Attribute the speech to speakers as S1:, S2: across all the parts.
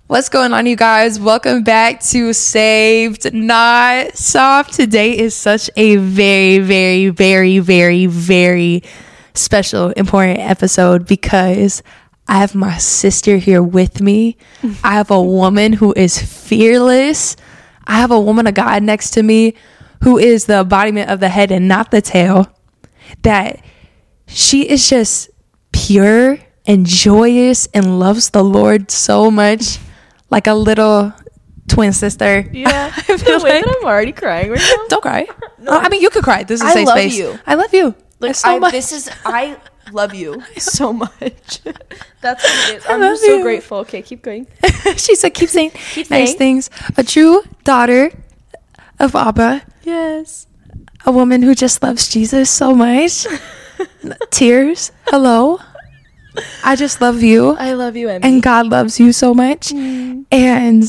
S1: What's going on, you guys? Welcome back to Saved Not Soft. Today is such a very, very, very, very, very special, important episode because I have my sister here with me. I have a woman who is fearless. I have a woman of God next to me who is the embodiment of the head and not the tail. That she is just pure and joyous and loves the Lord so much. Like a little twin sister.
S2: Yeah.
S1: I feel like
S2: I'm already crying right now.
S1: Don't cry. No. I mean, you could cry. This is a safe space.
S2: You.
S1: I love you.
S2: Like,
S1: so much.
S2: I love you so much. That's what it is. I'm just so grateful. Okay, keep going.
S1: She said, keep saying nice things. A true daughter of Abba.
S2: Yes.
S1: A woman who just loves Jesus so much. Tears. Hello. I just love you.
S2: I love you, Emmy.
S1: And God loves you so much. And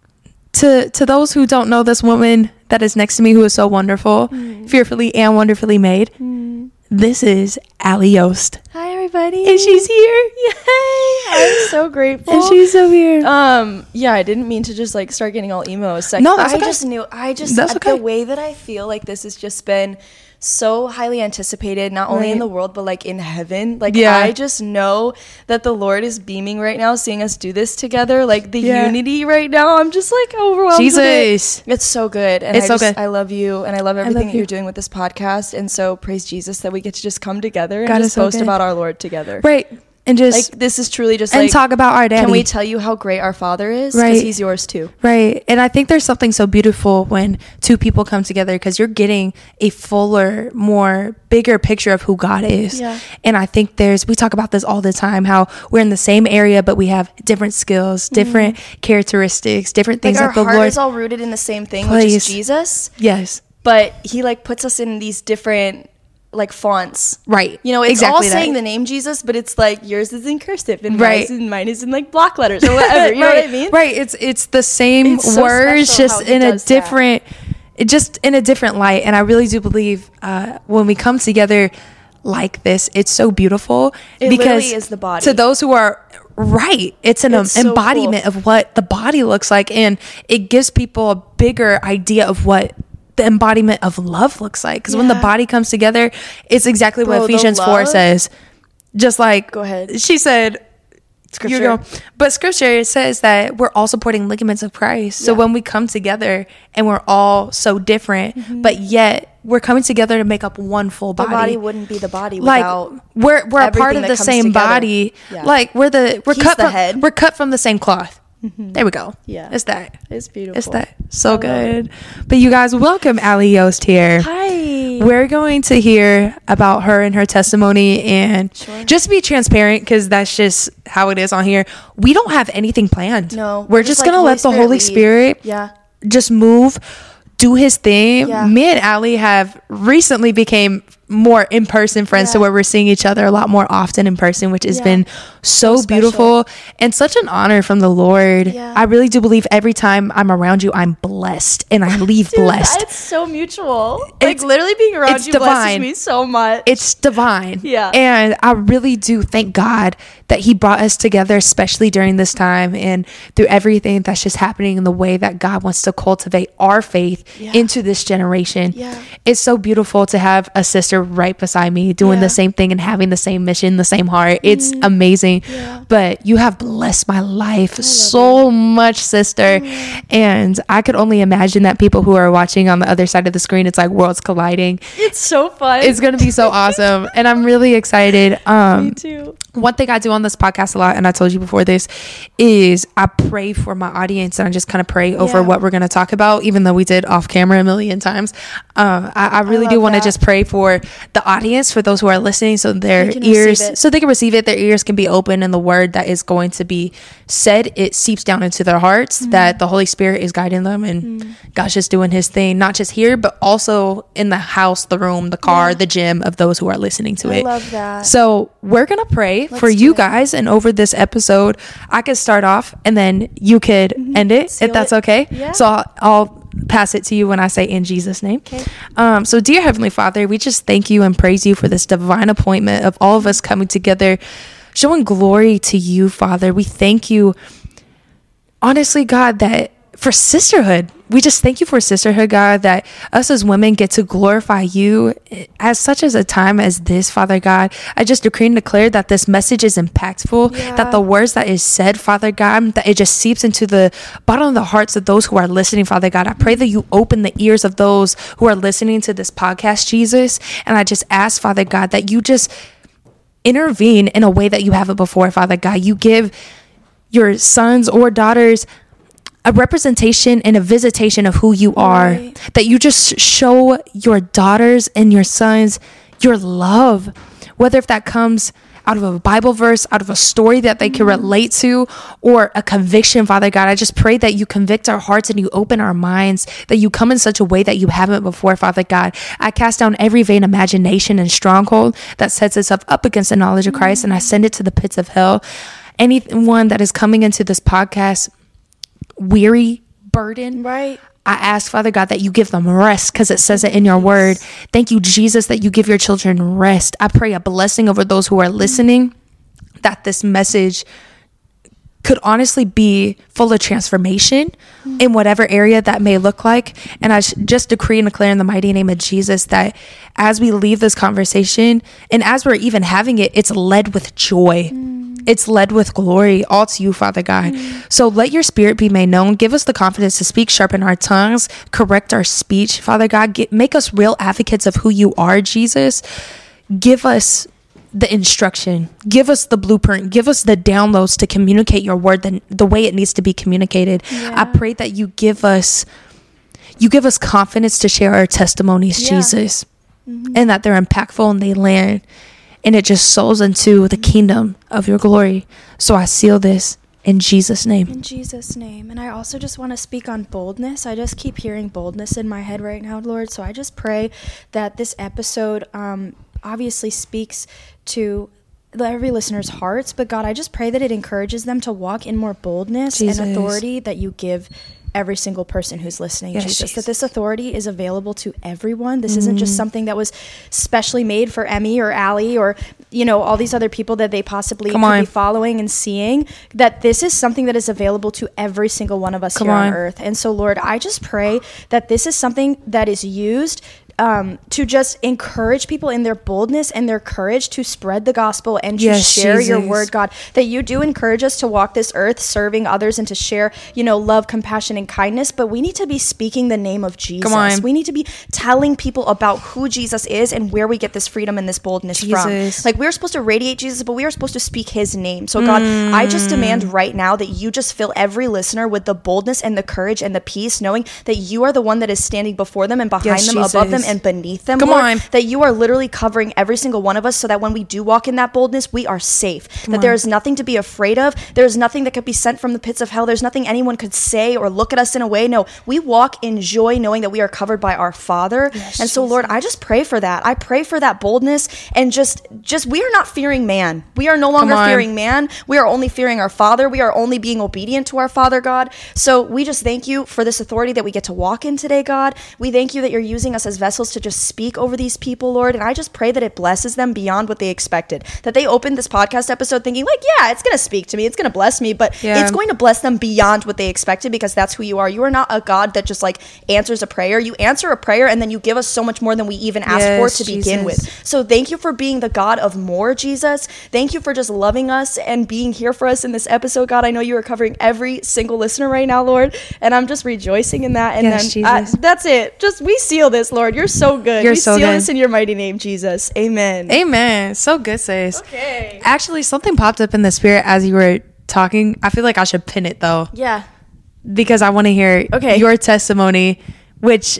S1: to those who don't know this woman that is next to me, who is so wonderful, fearfully and wonderfully made, this is Allie Yost.
S2: Hi, everybody.
S1: And she's here.
S2: Yay! I'm so grateful.
S1: And she's so here.
S2: Yeah, I didn't mean to just like start getting all emo a second.
S1: No, that's okay.
S2: That's okay. The way that I feel like this has just been so highly anticipated, not only in the world, but like in heaven. Like, I just know that the Lord is beaming right now, seeing us do this together. Like the unity right now, I'm just like overwhelmed.
S1: Jesus.
S2: It's so good. And
S1: it's so good.
S2: I love you, and I love everything that you're doing with this podcast. And so praise Jesus that we get to just come together and just boast about our Lord together.
S1: Right. And just
S2: like, this is truly just
S1: and
S2: like,
S1: talk about our daddy.
S2: Can we tell you how great our Father is?
S1: Right.
S2: Because he's yours too.
S1: Right. And I think there's something so beautiful when two people come together, because you're getting a fuller, more bigger picture of who God is.
S2: Yeah.
S1: And I think we talk about this all the time, how we're in the same area, but we have different skills, different characteristics, different things
S2: like
S1: that
S2: our
S1: the
S2: heart
S1: Lord
S2: is all rooted in the same thing, which is Jesus.
S1: Yes.
S2: But he like puts us in these different like fonts,
S1: right?
S2: You know, it's exactly all saying the name Jesus, but it's like yours is in cursive and mine is in like block letters or whatever. You know what I mean?
S1: Right. It's the same words, just in a different, light. And I really do believe when we come together like this, it's so beautiful.
S2: It
S1: because
S2: literally is the body.
S1: To those who are it's an embodiment of what the body looks like, and it gives people a bigger idea of what the embodiment of love looks like, because when the body comes together, it's exactly what Ephesians 4 says. Just like,
S2: go ahead,
S1: she said, scripture. But scripture says that we're all supporting ligaments of Christ. So when we come together and we're all so different, but yet we're coming together to make up one full body.
S2: The body wouldn't be the body without
S1: we're a part of the same body. Like we're cut from the same cloth. There we go.
S2: Yeah.
S1: It's that.
S2: It's beautiful.
S1: It's that. So good. But you guys, welcome Allie Yost here.
S2: Hi.
S1: We're going to hear about her and her testimony, and just be transparent, because that's just how it is on here. We don't have anything planned.
S2: No.
S1: We're just going to let the Holy Spirit just move, do his thing. Me and Allie have recently became more in-person friends, to where we're seeing each other a lot more often in person, which has been so beautiful and such an honor from the Lord. I really do believe every time I'm around you, I'm blessed, and I leave blessed.
S2: It's so mutual. Like literally being around you blesses me so much.
S1: It's divine.
S2: Yeah.
S1: And I really do thank God that he brought us together, especially during this time and through everything that's just happening in the way that God wants to cultivate our faith into this generation. It's so beautiful to have a sister right beside me doing the same thing and having the same mission, the same heart. It's amazing. But you have blessed my life so much, sister. And I could only imagine that people who are watching on the other side of the screen, it's like worlds colliding.
S2: It's so fun.
S1: It's going to be so awesome. And I'm really excited.
S2: Me too.
S1: One thing I do on this podcast a lot, and I told you before this, is I pray for my audience, and I just kind of pray over what we're going to talk about, even though we did off camera a million times. I really do want to just pray for the audience, for those who are listening, so their ears, so they can receive it, their ears can be open, and the word that is going to be said, it seeps down into their hearts, that the Holy Spirit is guiding them, and God's just doing his thing, not just here, but also in the house, the room, the car, the gym of those who are listening to it.
S2: I love that.
S1: So we're going to pray for you guys, and over this episode, I could start off, and then you could end it, if that's okay.
S2: Yeah.
S1: So I'll pass it to you when I say in Jesus' name.
S2: Okay.
S1: So dear Heavenly Father, we just thank you and praise you for this divine appointment of all of us coming together, showing glory to you, Father. We thank you honestly, God, that for sisterhood, we just thank you for sisterhood, God, that us as women get to glorify you as such as a time as this, Father God. I just decree and declare that this message is impactful, that the words that is said, Father God, that it just seeps into the bottom of the hearts of those who are listening, Father God. I pray that you open the ears of those who are listening to this podcast, Jesus. And I just ask, Father God, that you just intervene in a way that you haven't before, Father God. You give your sons or daughters a representation and a visitation of who you are, that you just show your daughters and your sons your love, whether if that comes out of a Bible verse, out of a story that they can relate to, or a conviction, Father God. I just pray that you convict our hearts and you open our minds, that you come in such a way that you haven't before, Father God. I cast down every vain imagination and stronghold that sets itself up against the knowledge of Christ, and I send it to the pits of hell. Anyone that is coming into this podcast weary, burdened, I ask, Father God, that you give them rest, because it says it in your word. Thank you, Jesus, that you give your children rest. I pray a blessing over those who are listening, that this message could honestly be full of transformation in whatever area that may look like. And I just decree and declare in the mighty name of Jesus that as we leave this conversation, and as we're even having it, it's led with joy. It's led with glory, all to you, Father God. So let your spirit be made known. Give us the confidence to speak, sharpen our tongues, correct our speech, Father God. Make us real advocates of who you are, Jesus. Give us the instruction. Give us the blueprint. Give us the downloads to communicate your word the way it needs to be communicated. I pray that you give us confidence to share our testimonies, Jesus, and that they're impactful and they land. And it just souls into the kingdom of your glory. So I seal this in Jesus' name.
S2: In Jesus' name. And I also just want to speak on boldness. I just keep hearing boldness in my head right now, Lord. So I just pray that this episode obviously speaks to every listener's hearts. But God, I just pray that it encourages them to walk in more boldness and authority that you give every single person who's listening, Jesus. That this authority is available to everyone. This isn't just something that was specially made for Emmy or Allie or, all these other people that they possibly could be following and seeing. That this is something that is available to every single one of us here on earth. And so, Lord, I just pray that this is something that is used to just encourage people in their boldness and their courage to spread the gospel and to share your word, God, that you do encourage us to walk this earth serving others and to share, love, compassion, and kindness. But we need to be speaking the name of Jesus. We need to be telling people about who Jesus is and where we get this freedom and this boldness from. Like, we're supposed to radiate Jesus, but we are supposed to speak his name. So God, I just demand right now that you just fill every listener with the boldness and the courage and the peace, knowing that you are the one that is standing before them and behind them, above them, and beneath them, Lord, that you are literally covering every single one of us, so that when we do walk in that boldness, we are safe. That there is nothing to be afraid of. There is nothing that could be sent from the pits of hell. There's nothing anyone could say or look at us in a way. No, we walk in joy, knowing that we are covered by our Father. And so, Lord, I just pray for that. I pray for that boldness, and just we are not fearing man. We are no longer fearing man. We are only fearing our Father. We are only being obedient to our Father, God. So we just thank you for this authority that we get to walk in today, God. We thank you that you're using us as vessels to just speak over these people, Lord. And I just pray that it blesses them beyond what they expected. That they opened this podcast episode thinking like, yeah, it's going to speak to me. It's going to bless me. But it's going to bless them beyond what they expected, because that's who you are. You are not a God that just like answers a prayer. You answer a prayer and then you give us so much more than we even asked for to begin with. So thank you for being the God of more, Jesus. Thank you for just loving us and being here for us in this episode, God. I know you are covering every single listener right now, Lord. And I'm just rejoicing in that. And then that's it. Just we seal this, Lord. You're so good. We seal this in your mighty name, Jesus. Amen.
S1: Amen. So good, sis.
S2: Okay.
S1: Actually, something popped up in the spirit as you were talking. I feel like I should pin it though.
S2: Yeah.
S1: Because I want to hear your testimony, which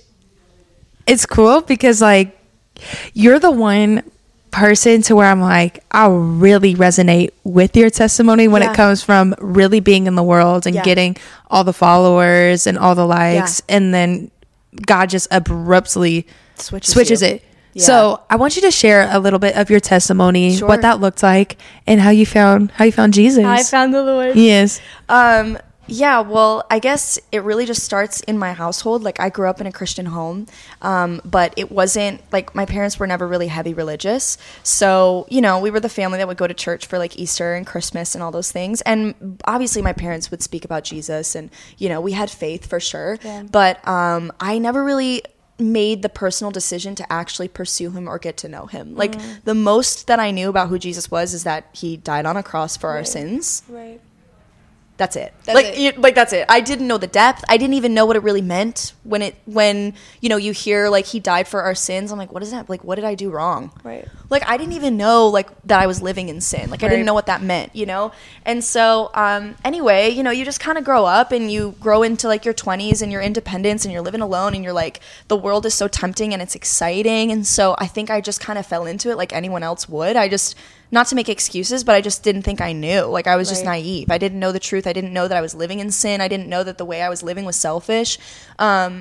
S1: it's cool because like you're the one person to where I'm like, I really resonate with your testimony when it comes from really being in the world and getting all the followers and all the likes, and then God just abruptly switches it. Yeah. So I want you to share a little bit of your testimony, what that looked like, and how you found Jesus.
S2: I found the Lord.
S1: Yes.
S2: Yeah, well, I guess it really just starts in my household. Like, I grew up in a Christian home, but it wasn't, like, my parents were never really heavy religious. So, you know, we were the family that would go to church for, like, Easter and Christmas and all those things. And obviously my parents would speak about Jesus and, you know, we had faith for sure. Yeah. But I never really made the personal decision to actually pursue him or get to know him. Like, the most that I knew about who Jesus was is that he died on a cross for our sins. Right. That's it. That's it. I didn't know the depth. I didn't even know what it really meant when you know, you hear like he died for our sins. I'm like, what is that? Like, what did I do wrong? Right. Like, I didn't even know like that I was living in sin. Like, I didn't know what that meant, you know? And so, anyway, you know, you just kind of grow up and you grow into like your 20s and your independence and you're living alone and you're like, the world is so tempting and it's exciting. And so I think I just kind of fell into it like anyone else would. Not to make excuses, but I just didn't think I knew. Like, I was just naive. I didn't know the truth. I didn't know that I was living in sin. I didn't know that the way I was living was selfish. Yeah,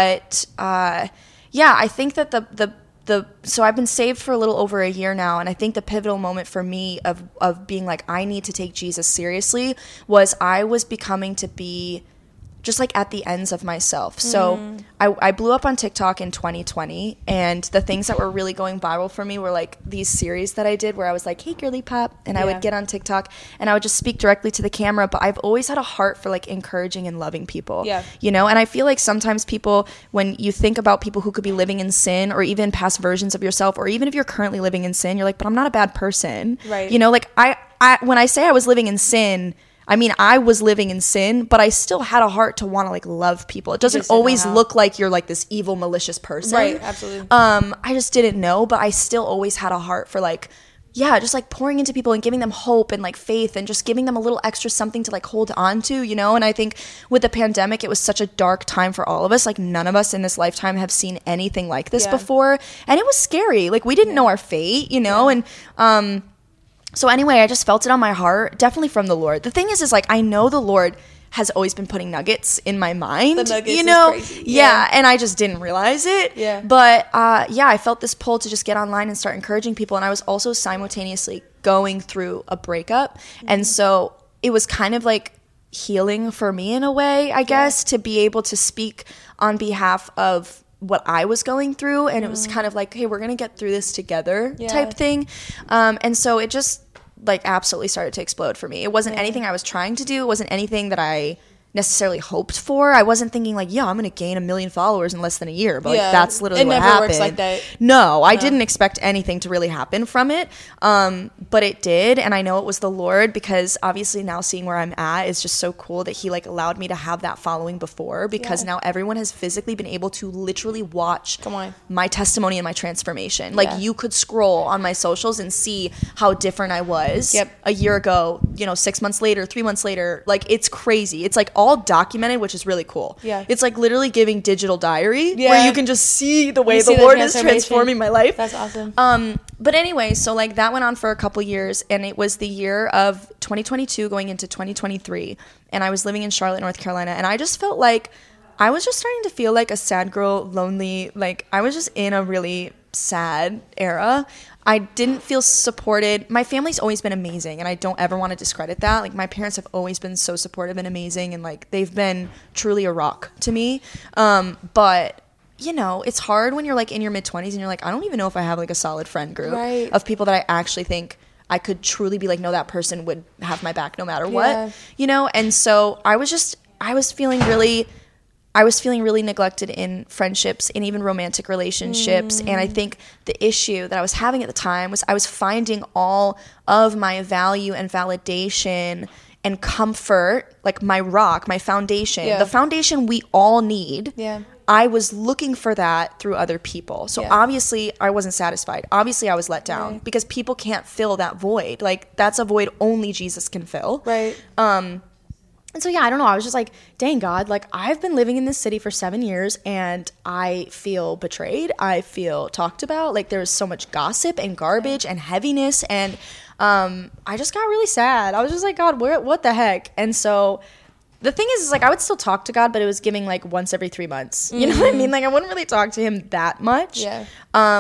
S2: I think that so I've been saved for a little over a year now, and I think the pivotal moment for me of being like, I need to take Jesus seriously was I was becoming to be just like at the ends of myself. So I blew up on TikTok in 2020, and the things that were really going viral for me were like these series that I did where I was like, hey girly pop, and I would get on TikTok and I would just speak directly to the camera. But I've always had a heart for like encouraging and loving people, you know? And I feel like sometimes people, when you think about people who could be living in sin or even past versions of yourself, or even if you're currently living in sin, you're like, but I'm not a bad person, right? You know, like I when I say I was living in sin, I mean, I was living in sin, but I still had a heart to want to like love people. It doesn't always look like you're like this evil, malicious person. Right, absolutely. I just didn't know, but I still always had a heart for like, yeah, just like pouring into people and giving them hope and like faith and just giving them a little extra something to like hold on to, you know? And I think with the pandemic, it was such a dark time for all of us. Like, none of us in this lifetime have seen anything like this before. And it was scary. Like, we didn't know our fate, you know? And, so anyway, I just felt it on my heart, definitely from the Lord. The thing is like, I know the Lord has always been putting nuggets in my mind, the nuggets, you know? Is crazy. Yeah, and I just didn't realize it. Yeah. But I felt this pull to just get online and start encouraging people. And I was also simultaneously going through a breakup. And so it was kind of like healing for me in a way, I guess, to be able to speak on behalf of what I was going through, and it was kind of like, hey, we're gonna get through this together type thing. And so it just like absolutely started to explode for me. It wasn't anything I was trying to do. It wasn't anything that I necessarily hoped for. I wasn't thinking like, yeah, I'm gonna gain 1 million followers in less than a year, but like, that's literally what happened. It never works like that. No, I didn't expect anything to really happen from it, but it did. And I know it was the Lord, because obviously now seeing where I'm at is just so cool that he like allowed me to have that following before, because now everyone has physically been able to literally watch my testimony and my transformation. Like, you could scroll on my socials and see how different I was a year ago, you know, 6 months later, 3 months later. Like, it's crazy. It's like all documented, which is really cool. Yeah. It's like literally giving digital diary where you can just see the way the Lord is transforming my life. That's awesome. But anyway, so like that went on for a couple years, and it was the year of 2022 going into 2023. And I was living in Charlotte, North Carolina, and I just felt like I was just starting to feel like a sad girl, lonely. Like, I was just in a really sad era. I didn't feel supported. My family's always been amazing, and I don't ever want to discredit that. Like, my parents have always been so supportive and amazing, and like they've been truly a rock to me. But you know, it's hard when you're like in your mid-20s and you're like, I don't even know if I have like a solid friend group of people that I actually think I could truly be like, no, that person would have my back no matter what, you know? And so I was feeling really neglected in friendships and even romantic relationships. And I think the issue that I was having at the time was I was finding all of my value and validation and comfort, like my rock, my foundation, the foundation we all need. Yeah. I was looking for that through other people. So obviously I wasn't satisfied. Obviously I was let down because people can't fill that void. Like, that's a void only Jesus can fill. Right. And so, I don't know. I was just like, dang, God, like, I've been living in this city for 7 years and I feel betrayed. I feel talked about. Like, there's so much gossip and garbage and heaviness. And I just got really sad. I was just like, God, what the heck? And so the thing is like, I would still talk to God, but it was giving like once every 3 months. You know what I mean? Like, I wouldn't really talk to him that much. Yeah.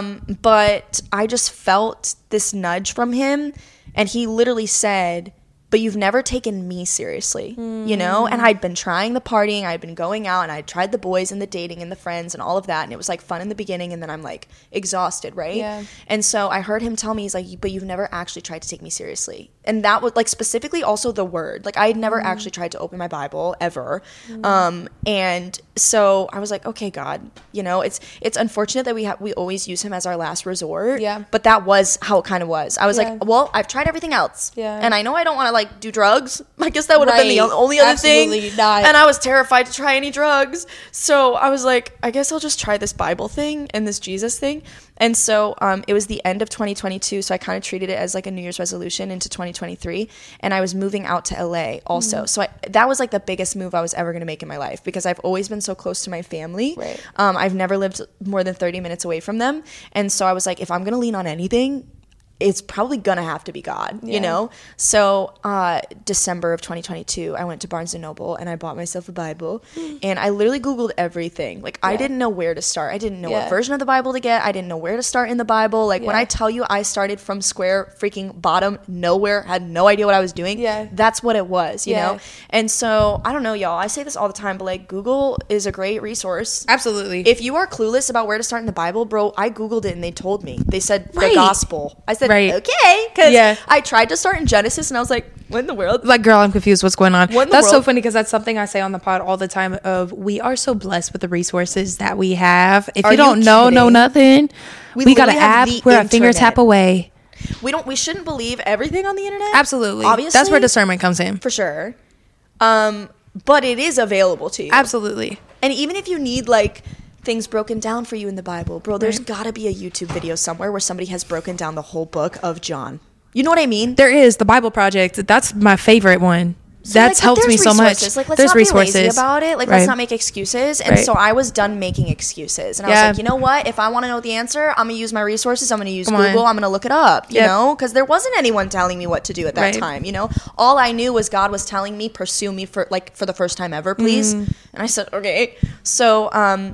S2: But I just felt this nudge from him. And he literally said, but you've never taken me seriously, you know? And I'd been trying the partying, I'd been going out, and I'd tried the boys and the dating and the friends and all of that. And it was like fun in the beginning, and then I'm like exhausted, right?
S1: Yeah.
S2: And so I heard him tell me, he's like, but you've never actually tried to take me seriously. And that was like specifically also the word. Like I had never actually tried to open my Bible ever. And so I was like, okay, God, you know, it's unfortunate that we always use him as our last resort.
S1: Yeah.
S2: But that was how it kind of was. I was like, well, I've tried everything else.
S1: Yeah.
S2: And I know I don't want to like do drugs. I guess that would have been the only other
S1: Absolutely
S2: thing.
S1: not.
S2: And I was terrified to try any drugs. So I was like, I guess I'll just try this Bible thing and this Jesus thing. And so it was the end of 2022. So I kind of treated it as like a New Year's resolution into 2023. And I was moving out to LA also. So that was like the biggest move I was ever going to make in my life, because I've always been so close to my family.
S1: Right.
S2: I've never lived more than 30 minutes away from them. And so I was like, if I'm going to lean on anything, it's probably gonna have to be God, you know? So December of 2022, I went to Barnes & Noble and I bought myself a Bible, and I literally Googled everything. Like I didn't know where to start. I didn't know what version of the Bible to get. I didn't know where to start in the Bible. Like when I tell you I started from square freaking bottom, nowhere, had no idea what I was doing. That's what it was, you know? And so I don't know, y'all, I say this all the time, but like Google is a great resource.
S1: Absolutely.
S2: If you are clueless about where to start in the Bible, bro, I Googled it and they told me. They said the gospel. I said, okay, because I tried to start in Genesis and I was like, what in the world?
S1: Like, girl, I'm confused. What's going on?
S2: That's
S1: so funny, because that's something I say on the pod all the time of, we are so blessed with the resources that we have. If you don't know nothing, we got an app. We're a finger tap away.
S2: We shouldn't believe everything on the internet.
S1: Absolutely.
S2: Obviously.
S1: That's where discernment comes in.
S2: For sure. But it is available to you.
S1: Absolutely.
S2: And even if you need like things broken down for you in the Bible, bro, there's gotta be a YouTube video somewhere where somebody has broken down the whole book of John. You know what I mean?
S1: There is the Bible Project. That's my favorite one.
S2: So
S1: that's helped me so much.
S2: Like, let's
S1: there's
S2: not
S1: resources.
S2: be lazy about it. Like, let's not make excuses. And so I was done making excuses. And I was like, you know what? If I want to know the answer, I'm going to use my resources. I'm going to use Google. I'm going to look it up, you know? Because there wasn't anyone telling me what to do at that time, you know? All I knew was God was telling me, pursue me for the first time ever, please. And I said, okay. So,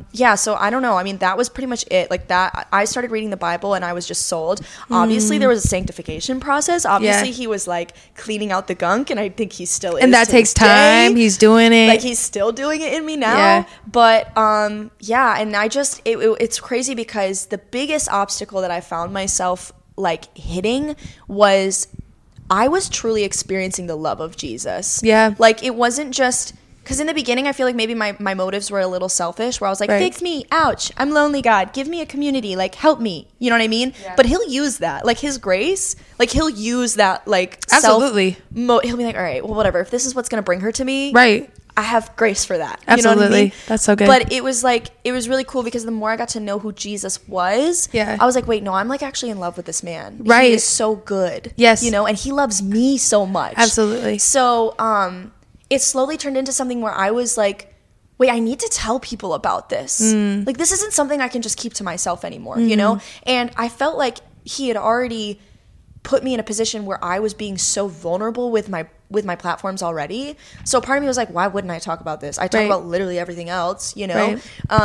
S2: so I don't know. I mean, that was pretty much it. Like that, I started reading the Bible and I was just sold. Obviously, there was a sanctification process. Obviously, he was like cleaning out the gunk, and I think he still is.
S1: And that takes time. He's doing it.
S2: Like he's still doing it in me now. But and I just it's crazy, because the biggest obstacle that I found myself like hitting was I was truly experiencing the love of Jesus. Like it wasn't just because in the beginning, I feel like maybe my motives were a little selfish, where I was like, fix me, ouch, I'm lonely, God, give me a community, like, help me, you know what I mean? But he'll use that, like, his grace, like, he'll use that, like,
S1: absolutely.
S2: He'll be like, all right, well, whatever, if this is what's going to bring her to me, I have grace for that.
S1: Absolutely.
S2: You know what I mean?
S1: That's so good.
S2: But it was really cool, because the more I got to know who Jesus was, I was like, wait, no, I'm like actually in love with this man. He is so good.
S1: Yes.
S2: You know, and he loves me so much.
S1: Absolutely.
S2: So, it slowly turned into something where I was like, wait, I need to tell people about this. Like, this isn't something I can just keep to myself anymore, you know? And I felt like he had already put me in a position where I was being so vulnerable with my platforms already. So part of me was like, why wouldn't I talk about this? I talk about literally everything else, you know?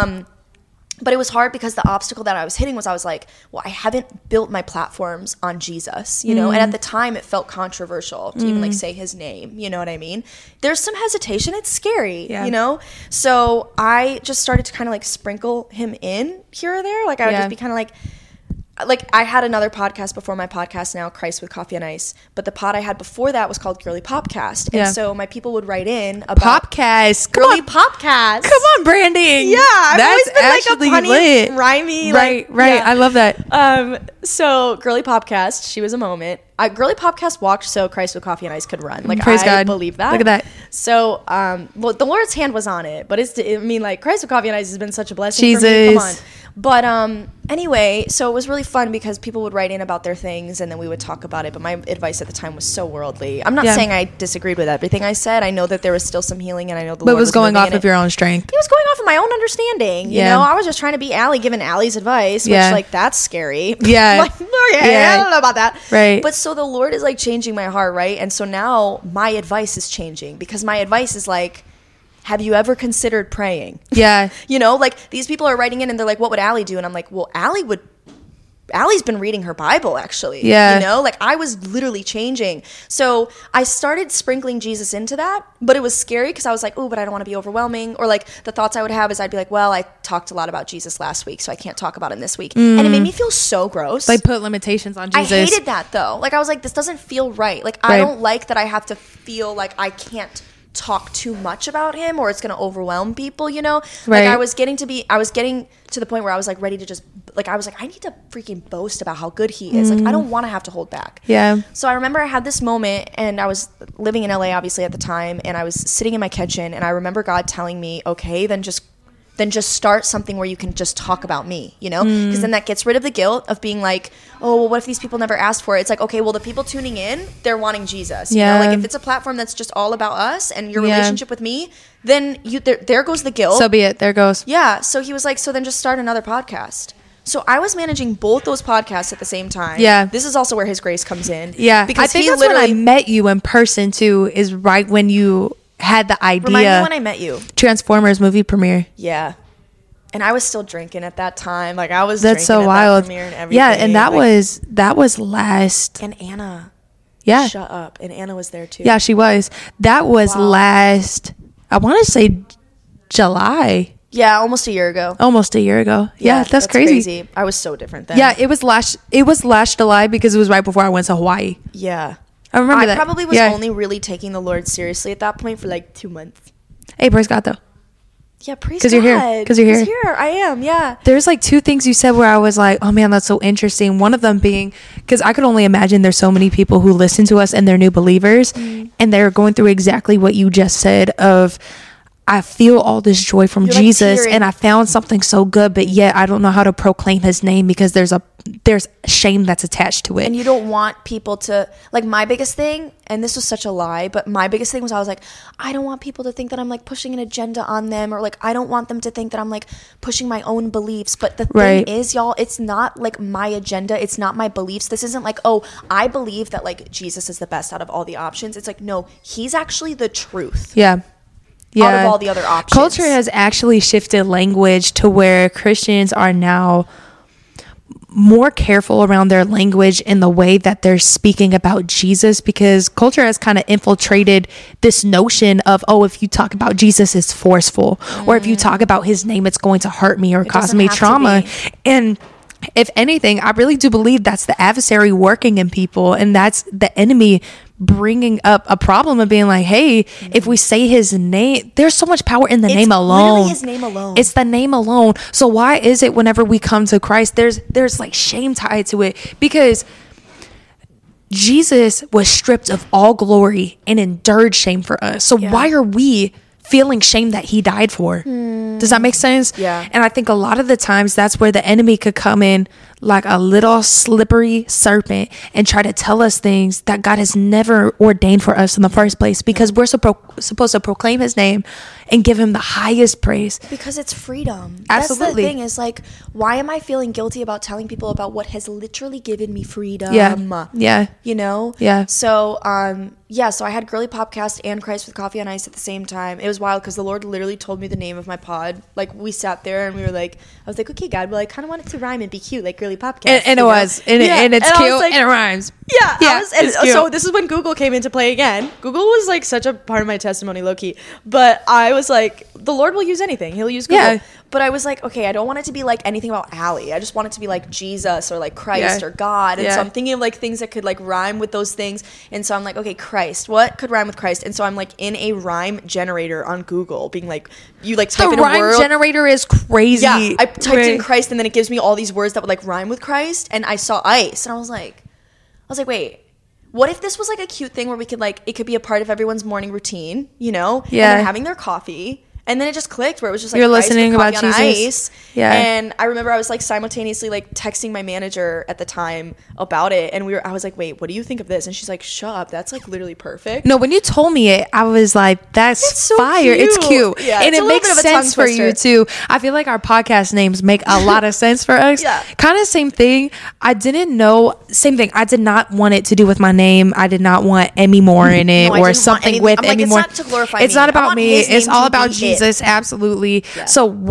S2: But it was hard, because the obstacle that I was hitting was, I was like, well, I haven't built my platforms on Jesus, you know? And at the time, it felt controversial to even like say his name, you know what I mean? There's some hesitation. It's scary, you know? So I just started to kind of like sprinkle him in here or there. Like I would just be kind of like I had another podcast before my podcast now, Christ with Coffee and Ice, but the pod I had before that was called Girly Popcast. And so my people would write in about Girly Popcast.
S1: Come on, branding.
S2: Yeah, I've always been like a punny,
S1: lit.
S2: rhymey.
S1: Right. I love that.
S2: So Girly Popcast, she was a moment. Girly Popcast walked so Christ with Coffee and Ice could run. Like,
S1: praise God.
S2: Believe that.
S1: Look at that.
S2: So, well, the Lord's hand was on it, but Christ with Coffee and Ice has been such a blessing
S1: Jesus.
S2: for me. Come on. But anyway, so it was really fun, because people would write in about their things, and then we would talk about it. But my advice at the time was so worldly. I'm not saying I disagreed with everything I said. I know that there was still some healing, and I know the Lord was
S1: going off of your own strength.
S2: It was going off of my own understanding. You know, I was just trying to be Allie, giving Allie's advice, which like that's scary.
S1: Like,
S2: okay, I don't know about that.
S1: Right.
S2: But so the Lord is like changing my heart, right? And so now my advice is changing, because my advice is like, have you ever considered praying?
S1: Yeah.
S2: You know, like these people are writing in and they're like, what would Allie do? And I'm like, well, Allie Allie's been reading her Bible, actually.
S1: Yeah.
S2: You know, like I was literally changing. So I started sprinkling Jesus into that, but it was scary because I was like, oh, but I don't want to be overwhelming. Or like the thoughts I would have is I'd be like, well, I talked a lot about Jesus last week, so I can't talk about him this week. And it made me feel so gross.
S1: Like put limitations on Jesus.
S2: I hated that though. Like I was like, this doesn't feel right. Like I don't like that I have to feel like I can't talk too much about him or it's going to overwhelm people, you know? Like I was getting to the point where I was like ready to just like I was like I need to freaking boast about how good he is. Like I don't want to have to hold back.
S1: Yeah.
S2: So I remember I had this moment and I was living in LA obviously at the time and I was sitting in my kitchen and I remember God telling me, okay, then just start something where you can just talk about me, you know? Because then that gets rid of the guilt of being like, oh, well, what if these people never asked for it? It's like, okay, well, the people tuning in, they're wanting Jesus. You know? Like if it's a platform that's just all about us and your relationship with me, then there goes the guilt.
S1: So be it. There goes.
S2: Yeah. So he was like, so then just start another podcast. So I was managing both those podcasts at the same time.
S1: Yeah.
S2: This is also where his grace comes in.
S1: Yeah.
S2: Because
S1: I think that's when I met you in person too, is right when you had the idea.
S2: Remind me when I met you.
S1: Transformers movie premiere.
S2: Yeah. And I was still drinking at that time. Like I was
S1: That's
S2: drinking
S1: so
S2: at
S1: wild.
S2: that premiere and everything.
S1: Yeah, and that was last.
S2: And Anna.
S1: Yeah.
S2: Shut up. And Anna was there too.
S1: Yeah, she was. That was last, I want to say July.
S2: Yeah, almost a year ago.
S1: Almost a year ago. Yeah, that's crazy.
S2: I was so different then.
S1: Yeah, it was last July because it was right before I went to Hawaii.
S2: Yeah.
S1: I remember that.
S2: I probably was only really taking the Lord seriously at that point for like 2 months.
S1: Hey, praise God though.
S2: Yeah, praise God.
S1: Because you're here. Because you're here.
S2: I am, yeah.
S1: There's like two things you said where I was like, oh man, that's so interesting. One of them being, because I could only imagine there's so many people who listen to us and they're new believers and they're going through exactly what you just said of, I feel all this joy from Jesus and I found something so good, but yet I don't know how to proclaim his name because there's shame that's attached to it.
S2: And you don't want people to, like my biggest thing, and this was such a lie, but my biggest thing was I was like, I don't want people to think that I'm like pushing an agenda on them or like I don't want them to think that I'm like pushing my own beliefs. But the thing is, y'all, it's not like my agenda. It's not my beliefs. This isn't like, oh, I believe that like Jesus is the best out of all the options. It's like, no, he's actually the truth.
S1: Yeah.
S2: Out of all the other options.
S1: Culture has actually shifted language to where Christians are now more careful around their language in the way that they're speaking about Jesus, because culture has kind of infiltrated this notion of, oh, if you talk about Jesus, it's forceful, or if you talk about his name, it's going to hurt me or cause me trauma. And if anything, I really do believe that's the adversary working in people, and that's the enemy bringing up a problem and being like, hey, if we say his name, there's so much power in the name alone.
S2: Literally his name alone.
S1: It's the name alone. So why is it whenever we come to Christ, there's like shame tied to it? Because Jesus was stripped of all glory and endured shame for us. So why are we feeling shame that he died for? Does that make sense?
S2: Yeah.
S1: And I think a lot of the times that's where the enemy could come in like a little slippery serpent and try to tell us things that God has never ordained for us in the first place, because we're supposed to proclaim his name and give him the highest praise.
S2: Because it's freedom.
S1: Absolutely.
S2: That's the thing, is like, why am I feeling guilty about telling people about what has literally given me freedom?
S1: Yeah.
S2: You know?
S1: Yeah.
S2: So, so I had Girly Popcast and Christ with Coffee on Ice at the same time. It was wild because the Lord literally told me the name of my pod. Like, we sat there and we were like, I was like, okay, God, well, I kind of want it to rhyme and be cute, like Girly Popcast.
S1: And it was. And it's cute and it rhymes.
S2: Yeah. So this is when Google came into play again. Google was like such a part of my testimony, low-key. But I was like, the Lord will use anything. He'll use Google. Yeah. But I was like, okay, I don't want it to be like anything about Allie. I just want it to be like Jesus or like Christ or God. And so I'm thinking of like things that could like rhyme with those things. And so I'm like, okay, Christ, what could rhyme with Christ? And so I'm like in a rhyme generator on Google, being like, you like type in a word.
S1: The rhyme generator is crazy.
S2: Yeah, I typed in Christ and then it gives me all these words that would like rhyme with Christ. And I saw ice and I was like, wait, what if this was like a cute thing where we could like, it could be a part of everyone's morning routine, you know? Yeah. And they're having their coffee. And then it just clicked where it was just like,
S1: you're listening about Jesus.
S2: Ice. Yeah. And I remember I was like simultaneously like texting my manager at the time about it. And I was like, wait, what do you think of this? And she's like, shut up. That's like literally perfect.
S1: No, when you told me it, I was like, that's so fire. Cute. It's cute. Yeah, and it makes sense for you too. I feel like our podcast names make a lot of sense for us.
S2: Yeah.
S1: Kind of same thing. I didn't know. Same thing. I did not want it to do with my name. I did not want Emmy Moore in it or something with Emmy Moore.
S2: It's not to glorify
S1: It's not about me. It's all about Jesus. Absolutely. Yeah. So what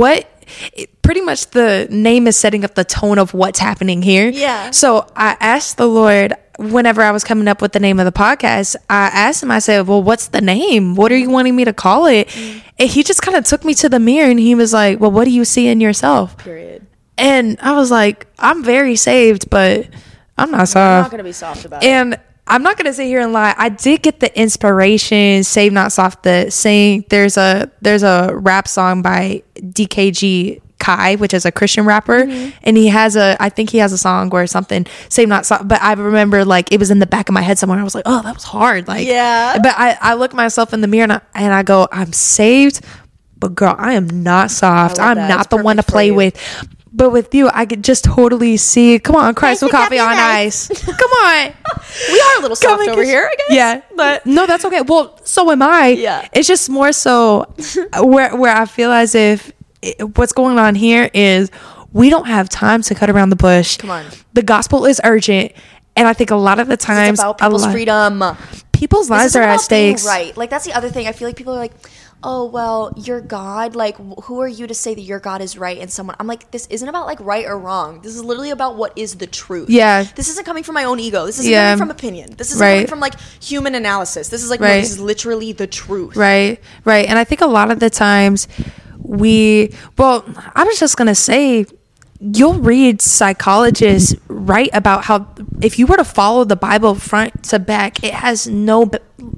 S1: pretty much the name is setting up the tone of what's happening here.
S2: Yeah.
S1: So I asked the Lord, whenever I was coming up with the name of the podcast, I asked him, I said, well, what's the name? What are you wanting me to call it? And he just kind of took me to the mirror and he was like, well, what do you see in yourself?
S2: Period.
S1: And I was like, I'm very saved, but I'm not soft.
S2: I'm not going to be soft about it.
S1: And I'm not going to sit here and lie. I did get the inspiration, Save Not Soft, the saying, there's a rap song by DKG Kai, which is a Christian rapper. And I think he has a song where something, Save Not Soft. But I remember like it was in the back of my head somewhere. I was like, oh, that was hard. Like,
S2: yeah.
S1: But I look myself in the mirror and I go, I'm saved, but girl, I am not soft. I'm not the one to play with. But with you, I could just totally see. Come on, cry some coffee on ice. Come on.
S2: We are a little soft over here, I guess.
S1: Yeah.
S2: But
S1: no, that's okay. Well, so am I.
S2: Yeah.
S1: It's just more so where I feel as if what's going on here is we don't have time to cut around the bush.
S2: Come on.
S1: The gospel is urgent. And I think a lot of the times.
S2: It's about people's freedom.
S1: People's lives are at stakes.
S2: Right. Like, that's the other thing. I feel like people are like, oh, well, you're God. Like, who are you to say that your God is right and someone? I'm like, this isn't about like right or wrong. This is literally about what is the truth.
S1: Yeah.
S2: This isn't coming from my own ego. This isn't coming from opinion. This isn't coming from like human analysis. This is like, no, this is literally the truth.
S1: Right. Right. And I think a lot of the times I was just going to say, you'll read psychologists write about how if you were to follow the Bible front to back, it has no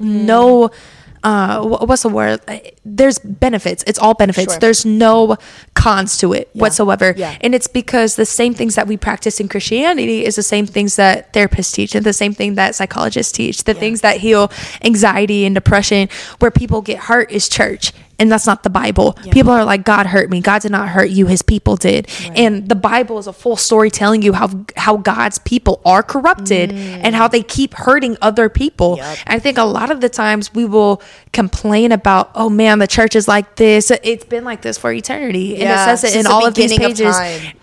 S1: what's the word? There's benefits. It's all benefits. Sure. There's no cons to it whatsoever. Yeah. And it's because the same things that we practice in Christianity is the same things that therapists teach and the same thing that psychologists teach. The things that heal anxiety and depression, where people get hurt, is church. And that's not the Bible. Yeah. People are like, God hurt me. God did not hurt you. His people did. Right. And the Bible is a full story telling you how God's people are corrupted and how they keep hurting other people. Yep. And I think a lot of the times we will complain about, oh man, the church is like this. It's been like this for eternity. And it says it in all of these pages.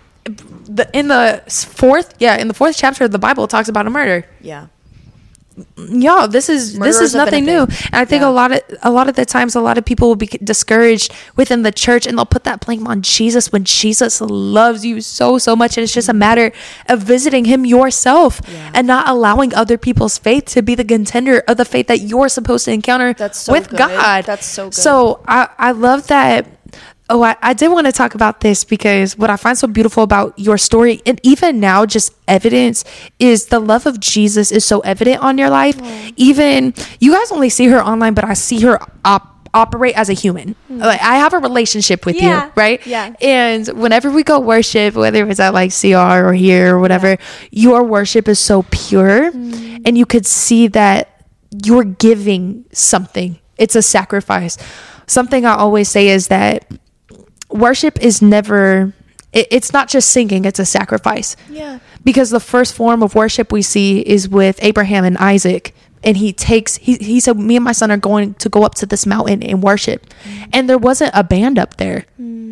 S1: In the fourth chapter of the Bible, it talks about a murder. Yeah. Y'all, this is nothing new. And I think a lot of the times, a lot of people will be discouraged within the church, and they'll put that blame on Jesus when Jesus loves you so much. And it's just a matter of visiting him yourself and not allowing other people's faith to be the contender of the faith that you're supposed to encounter with God.
S2: That's so good.
S1: So I love that. Oh, I did want to talk about this because what I find so beautiful about your story, and even now just evidence, is the love of Jesus is so evident on your life. Even you guys only see her online, but I see her operate as a human. Like, I have a relationship with you, right? Yeah. And whenever we go worship, whether it's at like CR or here or whatever, your worship is so pure, and you could see that you're giving something. It's a sacrifice. Something I always say is that worship is never, it's not just singing, it's a sacrifice. Yeah. Because the first form of worship we see is with Abraham and Isaac. And he said, me and my son are going to go up to this mountain and worship. And there wasn't a band up there.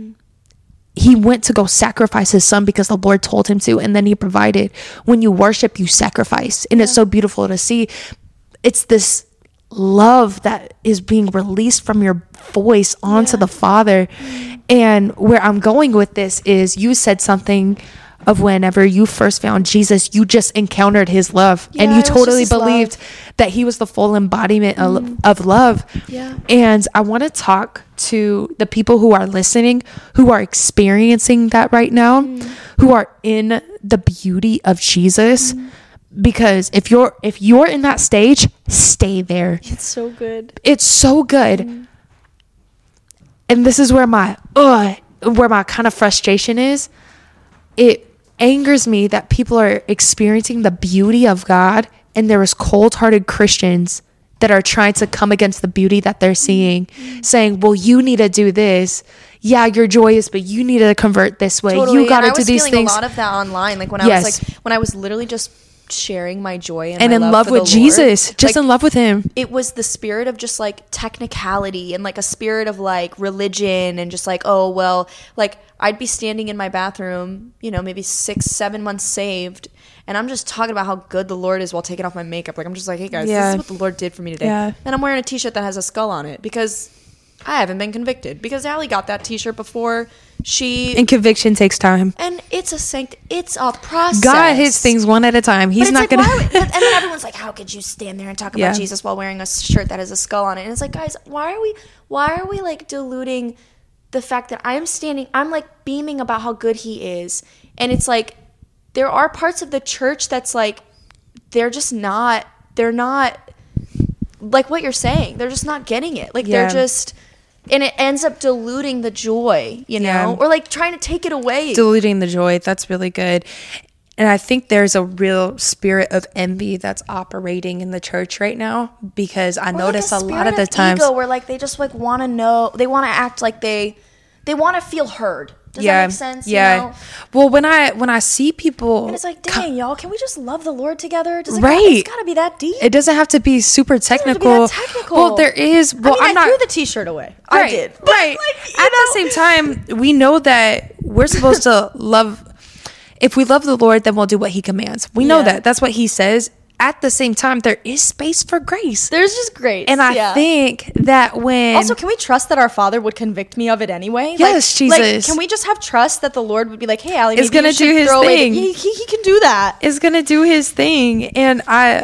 S1: He went to go sacrifice his son because the Lord told him to. And then he provided. When you worship, you sacrifice. And it's so beautiful to see. It's this love that is being released from your voice onto the Father. And where I'm going with this is, you said something of whenever you first found Jesus, you just encountered his love, and you totally believed that he was the full embodiment of love. And I want to talk to the people who are listening, who are experiencing that right now, who are in the beauty of Jesus. Because if you're in that stage, stay there.
S2: It's so good.
S1: It's so good. And this is where my kind of frustration is. It angers me that people are experiencing the beauty of God, and there is cold-hearted Christians that are trying to come against the beauty that they're seeing, saying, well, you need to do this. Yeah, you're joyous, but you need to convert this way. Totally. You got to do these things. I was feeling
S2: a lot of that online. Like when I was literally just sharing my joy and
S1: in love with Jesus, just in love with him.
S2: It was the spirit of just like technicality and like a spirit of like religion and just like, oh, well, like I'd be standing in my bathroom, maybe 6-7 months saved, and I'm just talking about how good the Lord is while taking off my makeup. Like, I'm just like, hey guys, this is what the Lord did for me today. And I'm wearing a t-shirt that has a skull on it because I haven't been convicted because Allie got that t-shirt before
S1: and conviction takes time.
S2: And it's a process.
S1: God hits things one at a time. He's not going to.
S2: And then everyone's like, how could you stand there and talk about Jesus while wearing a shirt that has a skull on it? And it's like, guys, why are we like diluting the fact that I'm like beaming about how good he is. And it's like, there are parts of the church that's like, they're not like what you're saying. They're just not getting it. Like they're just, and it ends up diluting the joy, you know, or like trying to take it away.
S1: Diluting the joy. That's really good. And I think there's a real spirit of envy that's operating in the church right now, because I notice a lot of the times
S2: ego where like they just like want to know, they want to act like they want to feel heard. Does that make sense?
S1: Yeah.
S2: You know?
S1: Well, when I see people,
S2: and it's like, dang, y'all, can we just love the Lord together?
S1: It's
S2: got to be that deep.
S1: It doesn't have to be super technical. Well, there is. Well,
S2: I threw the t-shirt away.
S1: Right,
S2: I did.
S1: Right. At the same time, we know that we're supposed to love. If we love the Lord, then we'll do what he commands. We know that. That's what he says. At the same time, there is space for grace.
S2: There's just grace.
S1: And I think that when...
S2: Also, can we trust that our Father would convict me of it anyway?
S1: Yes, Jesus.
S2: Like, can we just have trust that the Lord would be like, hey, Allie,
S1: is going to do his thing.
S2: He can do that.
S1: Is going to do his thing. And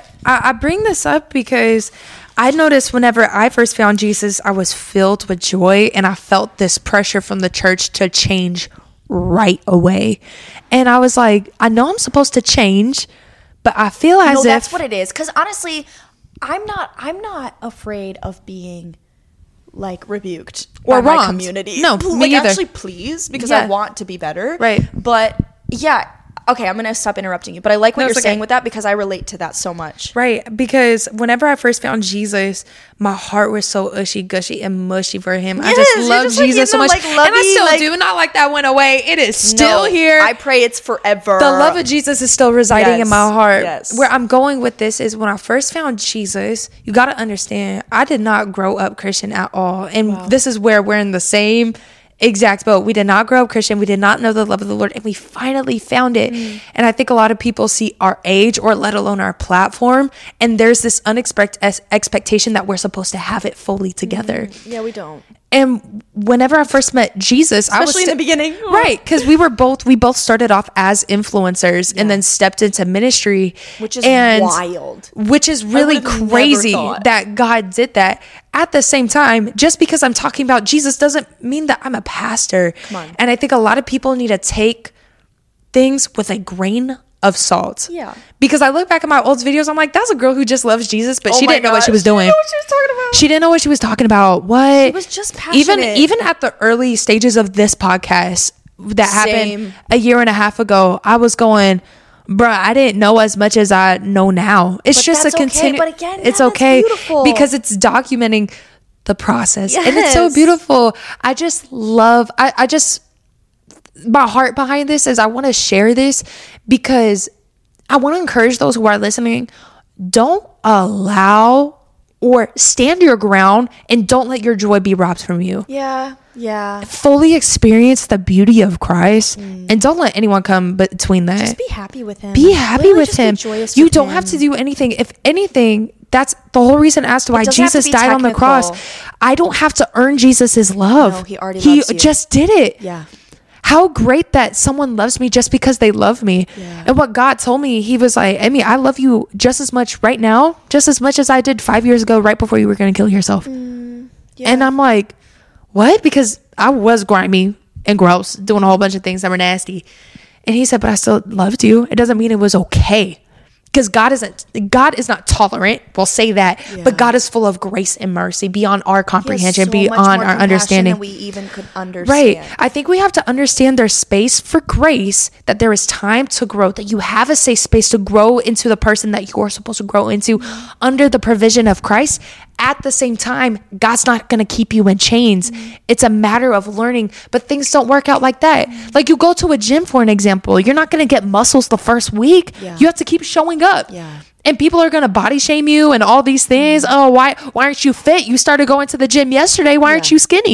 S1: I bring this up because I noticed whenever I first found Jesus, I was filled with joy, and I felt this pressure from the church to change right away. And I was like, I know I'm supposed to change, but I feel as if
S2: that's what it is. Because honestly, I'm not afraid of being like rebuked
S1: or
S2: by
S1: wronged.
S2: My community.
S1: No,
S2: like,
S1: me either.
S2: Actually, please, because I want to be better.
S1: Right.
S2: But yeah. Okay, I'm going to stop interrupting you, but I like what you're saying with that because I relate to that so much.
S1: Right, because whenever I first found Jesus, my heart was so ushy-gushy and mushy for him.
S2: Yes,
S1: I just love Jesus so much. Like, and I still do. Not like that went away. It is still here.
S2: I pray it's forever.
S1: The love of Jesus is still residing in my heart.
S2: Yes.
S1: Where I'm going with this is when I first found Jesus, you got to understand, I did not grow up Christian at all. And this is where we're in the same exact boat. We did not grow up Christian. We did not know the love of the Lord, and we finally found it. And I think a lot of people see our age, or let alone our platform, and there's this unexpected expectation that we're supposed to have it fully together.
S2: Yeah, we don't.
S1: And whenever I first met Jesus,
S2: especially in the beginning,
S1: right? Because we both started off as influencers and then stepped into ministry,
S2: which is wild,
S1: which is really crazy that God did that. At the same time, just because I'm talking about Jesus doesn't mean that I'm a pastor.
S2: Come on.
S1: And I think a lot of people need to take things with a grain of salt.
S2: Yeah.
S1: Because I look back at my old videos, I'm like, that's a girl who just loves Jesus, but she didn't know what she was doing.
S2: She didn't know what she was talking about.
S1: She didn't know what she was talking about. What?
S2: She was just passionate.
S1: Even at the early stages of this podcast that happened a year and a half ago, I was going, bruh, I didn't know as much as I know now. It's just a continue.
S2: But again,
S1: it's okay because it's documenting the process.
S2: Yes.
S1: And it's so beautiful. I just love, my heart behind this is I want to share this because I want to encourage those who are listening. Don't allow or stand your ground, and don't let your joy be robbed from you.
S2: Yeah.
S1: Fully experience the beauty of Christ, and don't let anyone come between that.
S2: Just be happy with him.
S1: Be happy with him. You don't have to do anything. If anything, that's the whole reason as to why Jesus died on the cross. I don't have to earn Jesus' love.
S2: No, he already loves you.
S1: Just did it.
S2: Yeah.
S1: How great that someone loves me just because they love me.
S2: Yeah.
S1: And what God told me, he was like, Emmy, I love you just as much right now, just as much as I did 5 years ago, right before you were going to kill yourself. And I'm like, what? Because I was grimy and gross, doing a whole bunch of things that were nasty. And he said, but I still loved you. It doesn't mean it was okay. Because God is not tolerant. We'll say that, but God is full of grace and mercy beyond our comprehension, beyond our understanding.
S2: Than we even could understand.
S1: Right. I think we have to understand there's space for grace, that there is time to grow, that you have a safe space to grow into the person that you're supposed to grow into under the provision of Christ. At the same time, God's not going to keep you in chains. It's a matter of learning, but things don't work out like that. Like you go to a gym, for an example, you're not going to get muscles the first week. You have to keep showing up. And people are going to body shame you and all these things. Oh, why aren't you fit? You started going to the gym yesterday. Why aren't you skinny?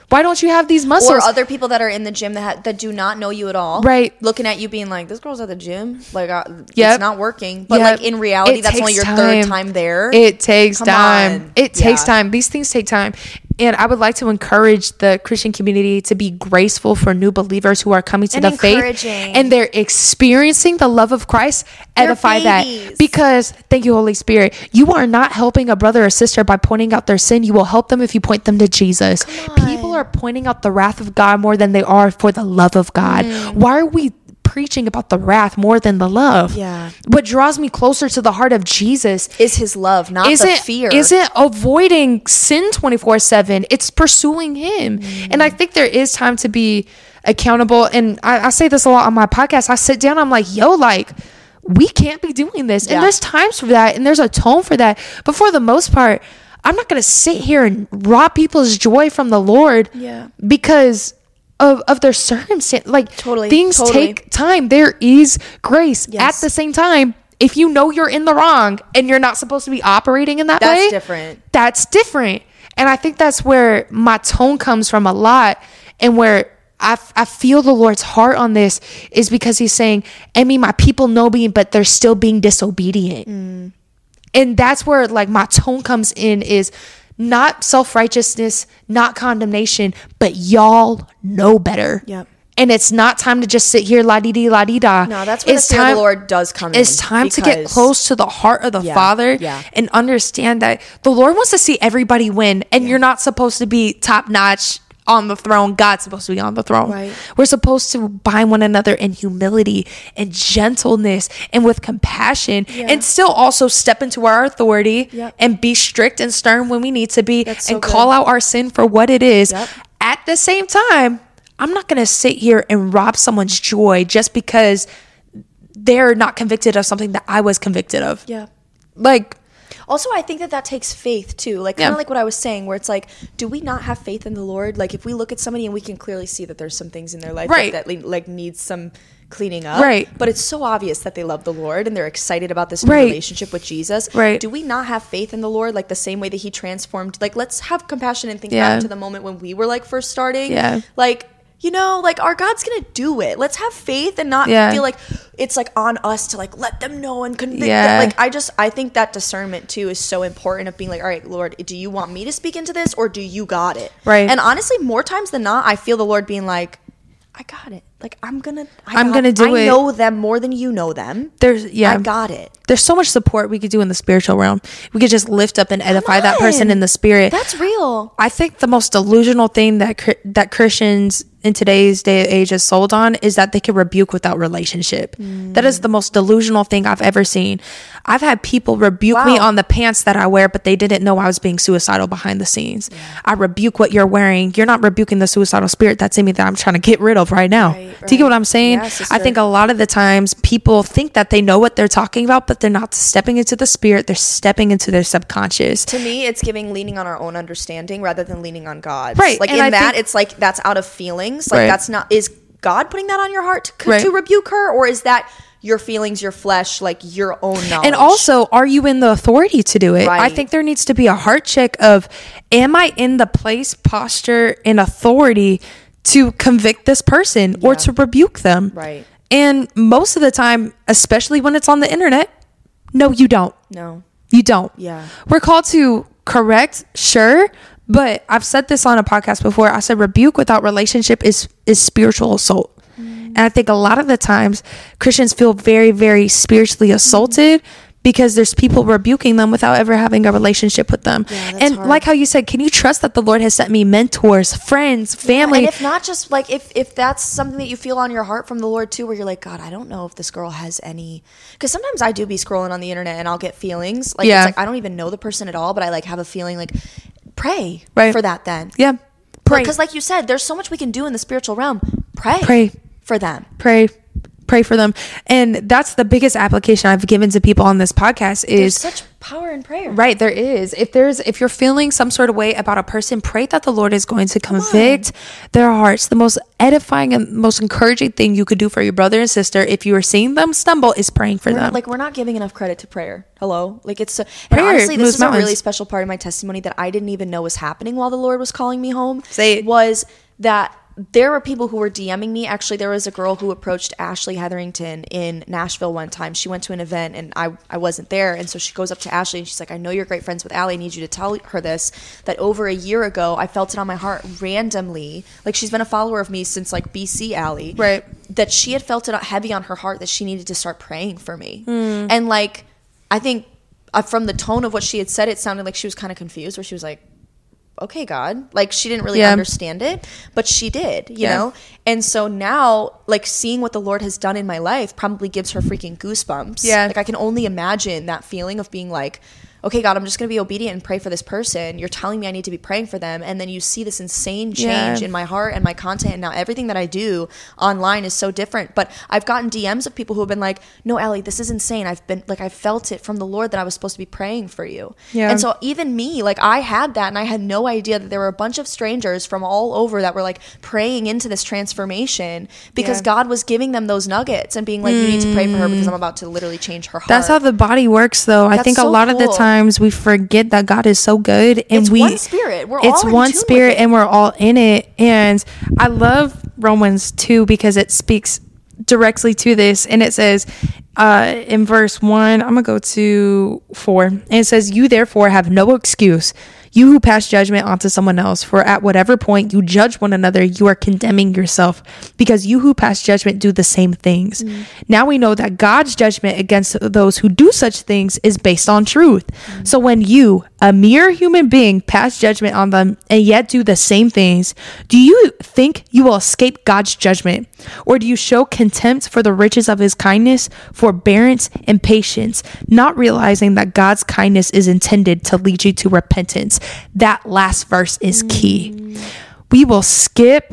S1: Why don't you have these muscles?
S2: Or other people that are in the gym that do not know you at all.
S1: Right.
S2: Looking at you being like, this girl's at the gym. Like, it's not working. But like in reality, that's only your third time there.
S1: It takes time. It takes time. These things take time. And I would like to encourage the Christian community to be graceful for new believers who are coming to the faith and they're experiencing the love of Christ. Edify that, because thank you, Holy Spirit. You are not helping a brother or sister by pointing out their sin. You will help them if you point them to Jesus. People are pointing out the wrath of God more than they are for the love of God. Why are we preaching about the wrath more than the love? What draws me closer to the heart of Jesus
S2: is his love, not the fear.
S1: Isn't avoiding sin 24/7. It's pursuing him. And I think there is time to be accountable. And I say this a lot on my podcast. I sit down, I'm like, yo, like, we can't be doing this. And there's times for that, and there's a tone for that. But for the most part, I'm not going to sit here and rob people's joy from the Lord because of their circumstance. Like, things take time. There is grace. At the same time, if you know you're in the wrong and you're not supposed to be operating in that way, that's different. And I think that's where my tone comes from a lot, and where I feel the Lord's heart on this is because he's saying, Emmy, my people know me, but they're still being disobedient. And that's where like my tone comes in, is not self-righteousness, not condemnation, but y'all know better. And it's not time to just sit here la-dee-dee, la-dee-da.
S2: No, that's where the fear of the Lord does come in.
S1: It's time to get close to the heart of the Father and understand that the Lord wants to see everybody win, and you're not supposed to be top-notch on the throne. God's supposed to be on the throne. We're supposed to bind one another in humility and gentleness and with compassion, and still also step into our authority and be strict and stern when we need to be, and call out our sin for what it is. At the same time, I'm not going to sit here and rob someone's joy just because they're not convicted of something that I was convicted of. Like,
S2: also, I think that takes faith too. Like, kind of like what I was saying, where it's like, do we not have faith in the Lord? Like, if we look at somebody and we can clearly see that there's some things in their life that like needs some cleaning up, but it's so obvious that they love the Lord and they're excited about this new relationship with Jesus. Do we not have faith in the Lord, like the same way that he transformed? Like, let's have compassion and think back to the moment when we were like first starting. Like, you know, like, our God's gonna do it. Let's have faith and not feel like it's like on us to like let them know and convict them. Like, I think that discernment too is so important, of being like, all right, Lord, do you want me to speak into this, or do you got it? And honestly, more times than not, I feel the Lord being like, I got it. Like, I'm gonna do it. I know them more than you know them. I got it.
S1: There's so much support we could do in the spiritual realm. We could just lift up and edify that person in the spirit.
S2: That's real.
S1: I think the most delusional thing that Christians in today's day and age is sold on is that they can rebuke without relationship. That is the most delusional thing I've ever seen. I've had people rebuke me on the pants that I wear, but they didn't know I was being suicidal behind the scenes. I rebuke what you're wearing. You're not rebuking the suicidal spirit that's in me that I'm trying to get rid of right now. Do you get what I'm saying? I think a lot of the times people think that they know what they're talking about, but they're not stepping into the spirit. They're stepping into their subconscious.
S2: To me, it's leaning on our own understanding rather than leaning on God's. Like, and it's like, that's out of feelings. Like, that's not, is God putting that on your heart to rebuke her, or is that your feelings, your flesh, like your own knowledge?
S1: And also, are you in the authority to do it? I think there needs to be a heart check of, am I in the place, posture, and authority to convict this person or to rebuke them? And most of the time, especially when it's on the internet, no, you don't.
S2: No,
S1: you don't. We're called to correct, sure, but I've said this on a podcast before. I said rebuke without relationship is spiritual assault. And I think a lot of the times Christians feel very, very spiritually assaulted because there's people rebuking them without ever having a relationship with them. And hard. Like how you said, can you trust that the Lord has sent me mentors, friends, family?
S2: And if not, just like if that's something that you feel on your heart from the Lord too, where you're like, God, I don't know if this girl has any, because sometimes I do be scrolling on the internet and I'll get feelings like, it's like I don't even know the person at all, but I like have a feeling, like, pray for that then. Pray. Because like you said, there's so much we can do in the spiritual realm. Pray for them.
S1: Pray for them. And that's the biggest application I've given to people on this podcast is
S2: there's such power in prayer.
S1: Right, there is. If you're feeling some sort of way about a person, pray that the Lord is going to convict their hearts. The most edifying and most encouraging thing you could do for your brother and sister if you are seeing them stumble is praying for them.
S2: Like, we're not giving enough credit to prayer. Hello? Like, it's and honestly, this is a really special part of my testimony that I didn't even know was happening while the Lord was calling me home.
S1: Say it.
S2: Was that there were people who were DMing me. Actually, there was a girl who approached Ashley Hetherington in Nashville one time. She went to an event and I wasn't there. And so she goes up to Ashley and she's like, I know you're great friends with Allie. I need you to tell her this, that over a year ago, I felt it on my heart randomly. Like, she's been a follower of me since like BC Allie.
S1: Right.
S2: That she had felt it heavy on her heart that she needed to start praying for me. And like, I think from the tone of what she had said, it sounded like she was kind of confused, where she was like, okay, God, like, she didn't really understand it, but she did, you know? And so now, like, seeing what the Lord has done in my life probably gives her freaking goosebumps. Yeah. Like, I can only imagine that feeling of being like, okay, God, I'm just going to be obedient and pray for this person. You're telling me I need to be praying for them. And then you see this insane change in my heart and my content. And now everything that I do online is so different. But I've gotten DMs of people who have been like, no, Allie, this is insane. I've felt it from the Lord that I was supposed to be praying for you. Yeah. And so even me, like, I had that, and I had no idea that there were a bunch of strangers from all over that were like praying into this transformation because God was giving them those nuggets and being like, you need to pray for her because I'm about to literally change her heart.
S1: That's how the body works, though. I think a lot of the time we forget that God is so good, and
S2: it's one spirit.
S1: It's one spirit, and we're all in it. And I love Romans 2 because it speaks directly to this, and it says in verse 1, I'm gonna go to 4, and it says, you therefore have no excuse, you who pass judgment onto someone else, for at whatever point you judge one another, you are condemning yourself, because you who pass judgment do the same things. Now we know that God's judgment against those who do such things is based on truth. So when you, a mere human being, pass judgment on them and yet do the same things, do you think you will escape God's judgment? Or do you show contempt for the riches of his kindness, forbearance, and patience, not realizing that God's kindness is intended to lead you to repentance? That last verse is key. We will skip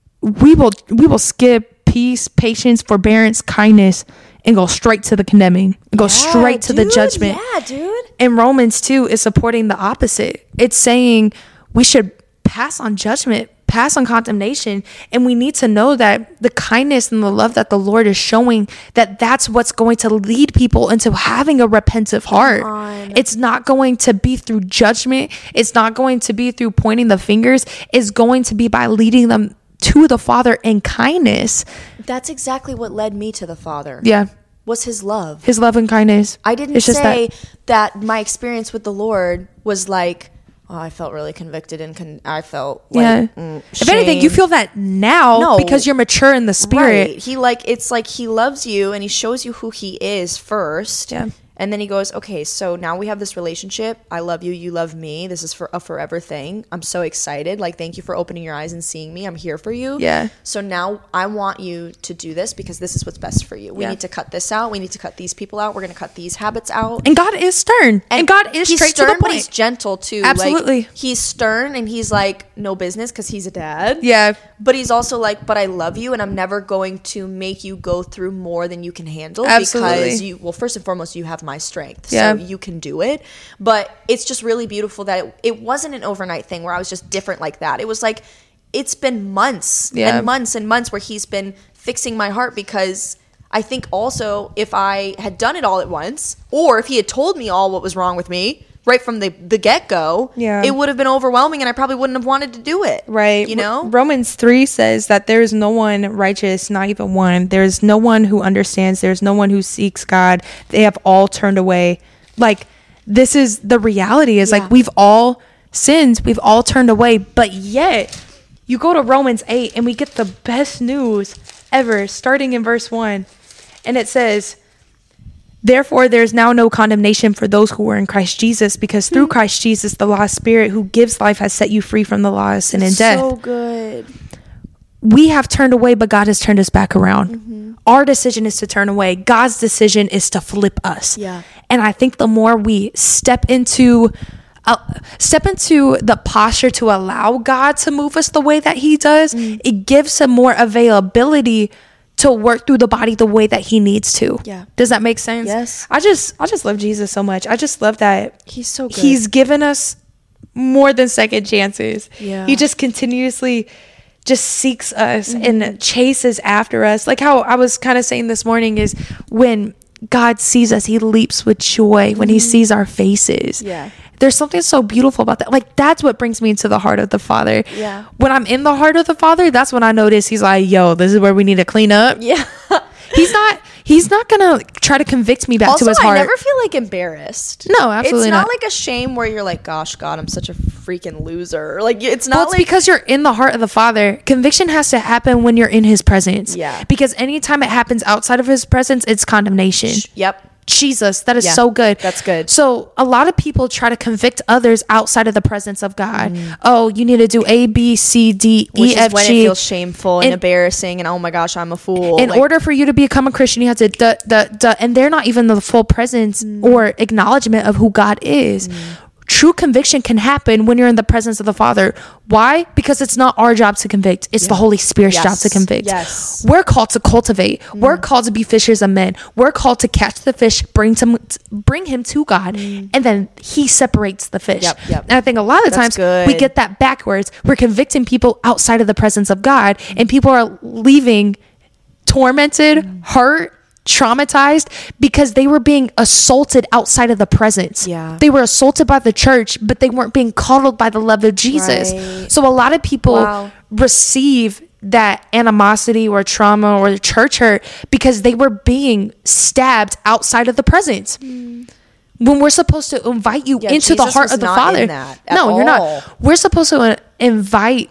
S1: peace, patience, forbearance, kindness, and go straight to the condemning, and go straight to the judgment.
S2: Yeah, dude.
S1: And Romans 2 is supporting the opposite. It's saying we should pass on judgment, pass on condemnation, and we need to know that the kindness and the love that the Lord is showing, that's what's going to lead people into having a repentant heart. It's not going to be through judgment. It's not going to be through pointing the fingers. It's going to be by leading them to the Father in kindness.
S2: That's exactly what led me to the Father.
S1: Yeah.
S2: Was his love.
S1: His love and kindness.
S2: I didn't say that my experience with the Lord was like, oh, I felt really convicted and I felt like
S1: if anything, you feel that now because you're mature in the spirit.
S2: Right. It's like he loves you and he shows you who he is first. Yeah. And then he goes, okay, so now we have this relationship. I love you. You love me. This is for a forever thing. I'm so excited. Like, thank you for opening your eyes and seeing me. I'm here for you. Yeah. So now I want you to do this because this is what's best for you. We need to cut this out. We need to cut these people out. We're going to cut these habits out.
S1: And God is stern. And God is straight to the point.
S2: But he's gentle too.
S1: Absolutely.
S2: Like, he's stern and he's like, no business because he's a dad.
S1: Yeah.
S2: But he's also like, but I love you and I'm never going to make you go through more than you can handle.
S1: Absolutely.
S2: Because first and foremost, you have my strength. So you can do it. But it's just really beautiful that it wasn't an overnight thing where I was just different like that. It was like, it's been months and months and months where he's been fixing my heart, because I think also if I had done it all at once, or if he had told me all what was wrong with me right from the get-go, it would have been overwhelming and I probably wouldn't have wanted to do it.
S1: Right.
S2: You know?
S1: Romans 3 says that there is no one righteous, not even one. There is no one who understands. There's no one who seeks God. They have all turned away. Like, this is the reality is like, we've all sinned. We've all turned away. But yet, you go to Romans 8 and we get the best news ever, starting in verse 1. And it says, therefore, there is now no condemnation for those who are in Christ Jesus, because through Christ Jesus, the law spirit who gives life has set you free from the law of sin and death.
S2: So good.
S1: We have turned away, but God has turned us back around. Our decision is to turn away. God's decision is to flip us. Yeah. And I think the more we step into the posture to allow God to move us the way that he does, it gives him more availability to work through the body the way that he needs to. Yeah. Does that make sense?
S2: Yes.
S1: I just love Jesus so much. I just love that
S2: he's so good.
S1: He's given us more than second chances. Yeah. He just continuously just seeks us and chases after us. Like how I was kind of saying this morning is when God sees us, he leaps with joy when he sees our faces.
S2: Yeah.
S1: There's something so beautiful about that. Like, that's what brings me into the heart of the Father.
S2: Yeah.
S1: When I'm in the heart of the Father, that's when I notice he's like, yo, this is where we need to clean up.
S2: Yeah.
S1: He's not gonna try to convict me back
S2: also,
S1: to his heart.
S2: I never feel like embarrassed.
S1: No, absolutely
S2: it's not
S1: not.
S2: like a shame where you're like, gosh, God, I'm such a freaking loser. Like, it's not
S1: It's because you're in the heart of the Father. Conviction has to happen when you're in his presence.
S2: Yeah.
S1: Because anytime it happens outside of his presence, it's condemnation.
S2: Yep.
S1: Jesus, that is so good.
S2: That's good.
S1: So a lot of people try to convict others outside of the presence of God. Oh, you need to do A, B, C, D,
S2: Which
S1: E, F,
S2: is when
S1: G.
S2: it feels shameful and embarrassing and oh my gosh, I'm a fool.
S1: In order for you to become a Christian, you have to and they're not even the full presence or acknowledgement of who God is. True conviction can happen when you're in the presence of the Father. Why? Because it's not our job to convict. It's the Holy Spirit's job to convict.
S2: Yes.
S1: We're called to cultivate. We're called to be fishers of men. We're called to catch the fish, bring him to God, and then he separates the fish.
S2: Yep.
S1: And I think a lot of times we get that backwards. We're convicting people outside of the presence of God, and people are leaving tormented, hurt, traumatized because they were being assaulted outside of the presence.
S2: Yeah.
S1: They were assaulted by the church, but they weren't being coddled by the love of Jesus.
S2: Right.
S1: So a lot of people receive that animosity or trauma or church hurt because they were being stabbed outside of the presence. When we're supposed to invite you into
S2: Jesus
S1: the heart
S2: was
S1: of the
S2: not
S1: Father.
S2: in that at
S1: No, you're
S2: all.
S1: not. We're supposed to invite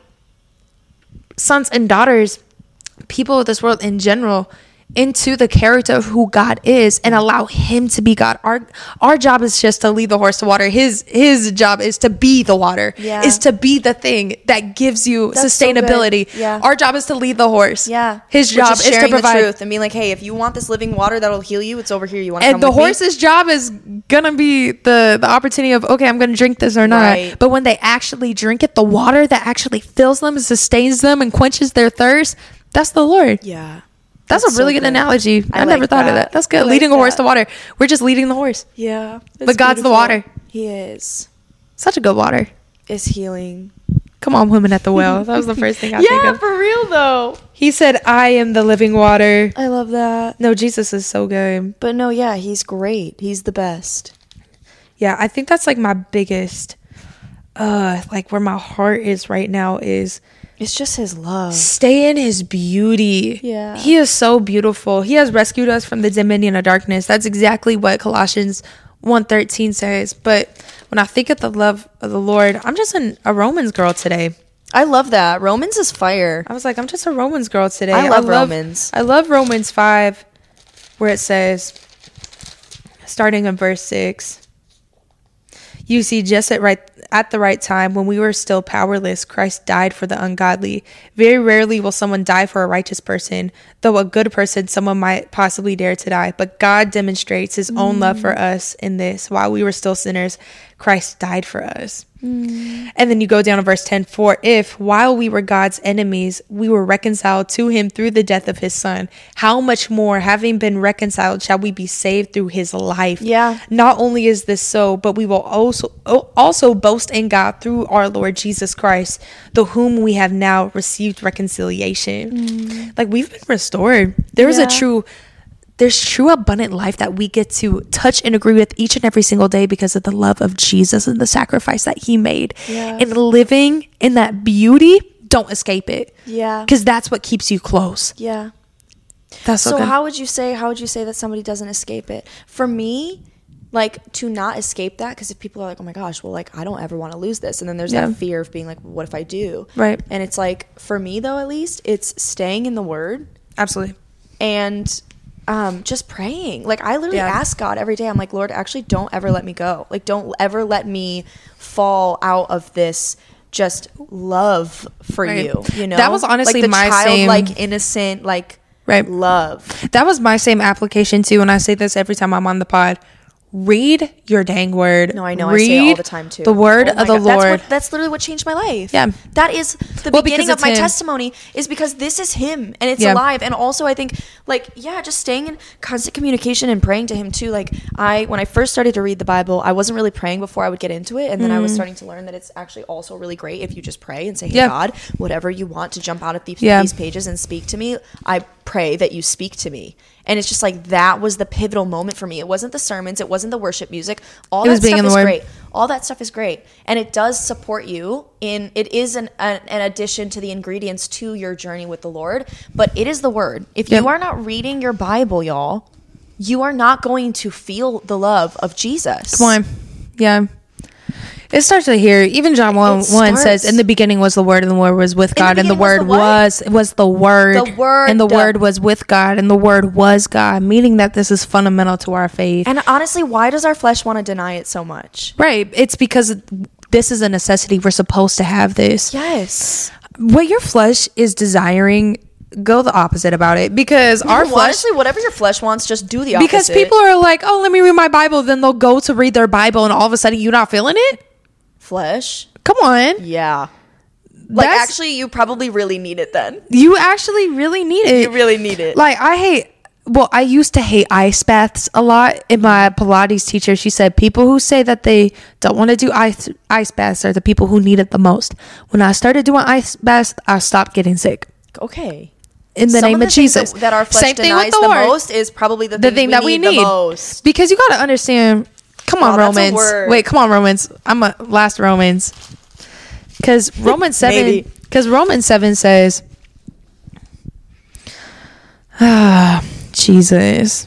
S1: sons and daughters, people of this world in general, into the character of who God is and allow him to be God. Our job is just to lead the horse to water. His job is to be the water.
S2: Yeah.
S1: Is to be the thing that gives you
S2: That's so
S1: sustainability.
S2: good. Yeah.
S1: Our job is to lead the horse.
S2: Yeah.
S1: His
S2: Which
S1: job is to
S2: sharing
S1: provide
S2: the truth and being like, hey, if you want this living water that'll heal you, it's over here. You want to come
S1: and the
S2: with me?
S1: horse's job is gonna be the opportunity of, okay, I'm gonna drink this or not.
S2: Right.
S1: But when they actually drink it, the water that actually fills them, sustains them, and quenches their thirst, that's the Lord.
S2: Yeah.
S1: That's a really good analogy. I never thought of that. That's good. Leading a horse to water. We're just leading the horse.
S2: Yeah.
S1: But God's the water.
S2: He is.
S1: Such a good water.
S2: Is healing.
S1: Come on, women at the well. That was the first thing I think of.
S2: for real though.
S1: He said, I am the living water.
S2: I love that.
S1: No, Jesus is so good.
S2: But no, yeah, he's great. He's the best.
S1: Yeah, I think that's like my biggest, like where my heart is right now is
S2: it's just his love.
S1: Stay in his beauty.
S2: Yeah.
S1: He is so beautiful. He has rescued us from the dominion of darkness. That's exactly what Colossians 1:13 says. But when I think of the love of the Lord, I'm just a Romans girl today.
S2: I love that. Romans is fire.
S1: I was like, I'm just a Romans girl today.
S2: I love Romans.
S1: I love Romans 5, where it says, starting in verse 6, you see, just at the right time, when we were still powerless, Christ died for the ungodly. Very rarely will someone die for a righteous person, though a good person, someone might possibly dare to die. But God demonstrates his own love for us in this. While we were still sinners, Christ died for us. And then you go down to verse 10. For if, while we were God's enemies, we were reconciled to him through the death of his son, how much more, having been reconciled, shall we be saved through his life?
S2: Yeah.
S1: Not only is this so, but we will also boast in God through our Lord Jesus Christ, through whom we have now received reconciliation. Like, we've been restored. There's true abundant life that we get to touch and agree with each and every single day because of the love of Jesus and the sacrifice that he made.
S2: Yeah.
S1: And living in that beauty, don't escape it.
S2: Yeah.
S1: Because that's what keeps you close.
S2: Yeah.
S1: That's
S2: so
S1: good.
S2: how would you say that somebody doesn't escape it? For me, like, to not escape that, because if people are like, oh my gosh, well, like, I don't ever want to lose this, and then there's that fear of being like, what if I do?
S1: Right.
S2: And it's like, for me though, at least, it's staying in the word.
S1: Absolutely.
S2: And just praying. Like, I literally ask God every day. I'm like, Lord, actually don't ever let me go. Like, don't ever let me fall out of this just love for you. You know,
S1: that was honestly
S2: like the
S1: my
S2: childlike, innocent, like love.
S1: That was my same application too. And I say this every time I'm on the pod. read your dang word.
S2: No, I know. I say it all the time too.
S1: The word of the Lord.
S2: That's literally what changed my life.
S1: Yeah.
S2: That is the beginning of my testimony, is because this is him and it's alive. And also I think just staying in constant communication and praying to him too. Like when I first started to read the Bible, I wasn't really praying before I would get into it. And then I was starting to learn that it's actually also really great if you just pray and say, hey, God, whatever you want to jump out of these pages and speak to me, I pray that you speak to me. And it's just like, that was the pivotal moment for me. It wasn't the sermons. It wasn't the worship music. All that stuff is great. All that stuff is great. And it does support you it is an addition to the ingredients to your journey with the Lord. But it is the word. If you are not reading your Bible, y'all, you are not going to feel the love of Jesus.
S1: Come on. Yeah. It starts right here. Even John 1 says, in the beginning was the Word, and the Word was with God, and the Word was the Word. The Word. And the Word was with God, and the Word was God, meaning that this is fundamental to our faith.
S2: And honestly, why does our flesh want to deny it so much?
S1: Right. It's because this is a necessity. We're supposed to have this.
S2: Yes.
S1: What your flesh is desiring, go the opposite about it, because our flesh,
S2: honestly, whatever your flesh wants, just do the opposite.
S1: Because people are like, oh, let me read my Bible, then they'll go to read their Bible, and all of a sudden you're not feeling it.
S2: Flesh,
S1: come on.
S2: Yeah, like actually you probably really need it. Then
S1: you actually really need it.
S2: You really need it.
S1: Like I used to hate ice baths a lot. And my Pilates teacher, she said, people who say that they don't want to do ice baths are the people who need it the most. When I started doing ice baths, I stopped getting sick.
S2: Okay.
S1: In the name of Jesus.
S2: That our flesh denies the most is probably the thing that we need the most.
S1: Because you got to understand. Come on, Romans. Wait, come on, Romans. Last Romans. Because Romans 7. Because Romans 7 says, Jesus.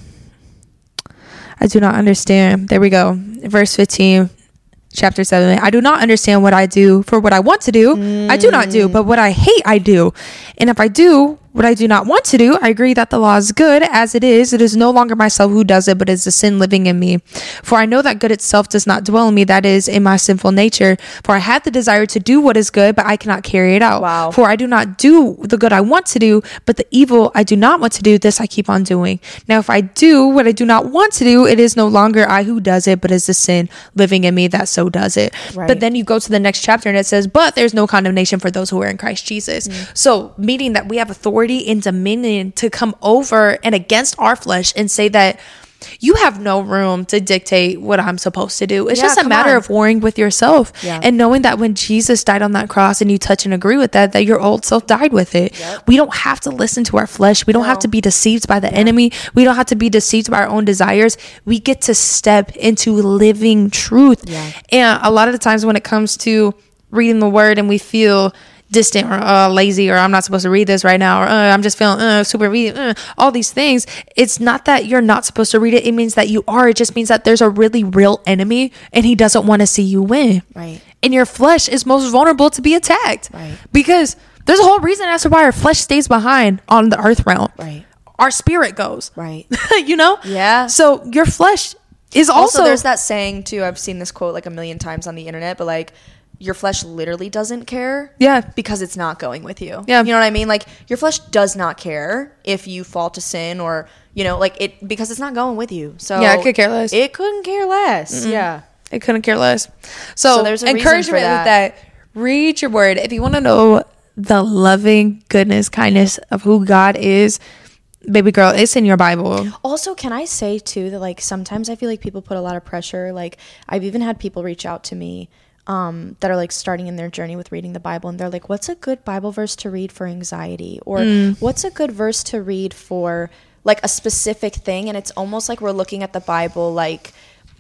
S1: I do not understand. There we go. Verse 15. Chapter 7. I do not understand what I do, for what I want to do, I do not do, but what I hate, I do. And if I do what I do not want to do, I agree that the law is good as it is. It is no longer myself who does it, but it is the sin living in me. For I know that good itself does not dwell in me, that is, in my sinful nature. For I have the desire to do what is good, but I cannot carry it out.
S2: Wow.
S1: For I do not do the good I want to do, but the evil I do not want to do, this I keep on doing. Now, if I do what I do not want to do, it is no longer I who does it, but is the sin living in me that so does it. Right. But then you go to the next chapter and it says, but there's no condemnation for those who are in Christ Jesus. So meaning that we have authority and dominion to come over and against our flesh and say that you have no room to dictate what I'm supposed to do. It's just a matter of warring with yourself and knowing that when Jesus died on that cross and you touch and agree with that your old self died with it. We don't have to listen to our flesh. We don't have to be deceived by the enemy. We don't have to be deceived by our own desires. We get to step into living truth. And a lot of the times when it comes to reading the word and we feel distant or lazy, or I'm not supposed to read this right now, or I'm just feeling super weak, all these things, it's not that you're not supposed to read it. It means that you are. It just means that there's a really real enemy and he doesn't want to see you win. Right. And your flesh is most vulnerable to be attacked. Right. Because there's a whole reason as to why our flesh stays behind on the earth realm. Right. Our spirit goes. Right. You know? Yeah. So your flesh is also
S2: there's that saying too, I've seen this quote like a million times on the internet, but like, your flesh literally doesn't care. Yeah. Because it's not going with you. Yeah. You know what I mean? Like, your flesh does not care if you fall to sin or, because it's not going with you. So
S1: yeah, it could care less.
S2: It couldn't care less. Mm-mm. Yeah.
S1: It couldn't care less. So there's an encouragement with that. Read your word. If you want to know the loving goodness, kindness of who God is, baby girl, it's in your Bible.
S2: Also, can I say too that like sometimes I feel like people put a lot of pressure. Like I've even had people reach out to me that are like starting in their journey with reading the Bible, and they're like, what's a good Bible verse to read for anxiety, or what's a good verse to read for like a specific thing? And it's almost like we're looking at the Bible like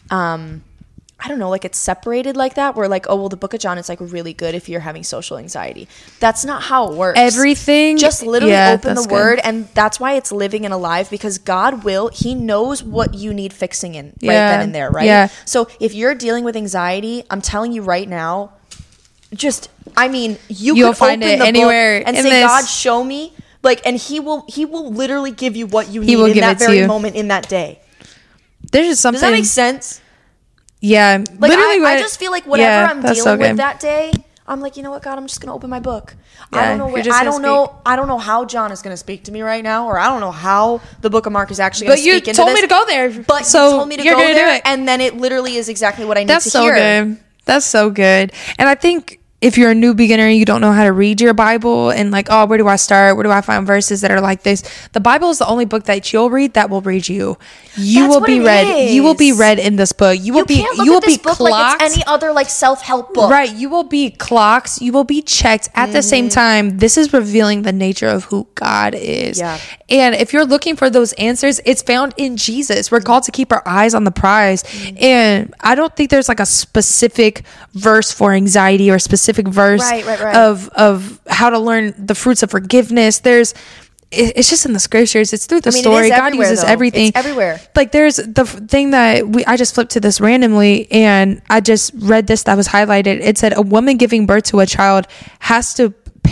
S2: I don't know, like it's separated like that, where like, oh well, the book of John is like really good if you're having social anxiety. That's not how it works.
S1: Everything,
S2: just literally open the word, and that's why it's living and alive, because God he knows what you need fixing in right then and there, right? Yeah. So if you're dealing with anxiety, I'm telling you right now, you'll could find open it the anywhere book and say, God, show me, like, and he will literally give you what you need in that very moment in that day.
S1: There's just something.
S2: Does that make sense?
S1: Yeah,
S2: like I just feel like whatever I'm dealing with that day, I'm like, you know what, God, I'm just gonna open my book.
S1: Yeah,
S2: I don't know where, I don't know how John is gonna speak to me right now, or I don't know how the book of Mark is actually gonna speak into this.
S1: But you told me to go there.
S2: But so you told me to go there, and then it literally is exactly what I need to hear.
S1: That's so good. That's so good. And I think if you're a new beginner and you don't know how to read your Bible and like, oh, where do I start? Where do I find verses that are like this? The Bible is the only book that you'll read that will read you. You will be read. You will be read in this book. You will be clocked
S2: like it's any other like self-help book.
S1: Right. You will be clocked. You will be checked. At the same time, this is revealing the nature of who God is.
S2: Yeah.
S1: And if you're looking for those answers, it's found in Jesus. We're called to keep our eyes on the prize. And I don't think there's like a specific verse for anxiety or a specific verse of how to learn the fruits of forgiveness. It's just in the scriptures. It's through the story. God uses everything.
S2: It's everywhere.
S1: Like there's the thing that I just flipped to this randomly, and I just read this that was highlighted. It said a woman giving birth to a child has to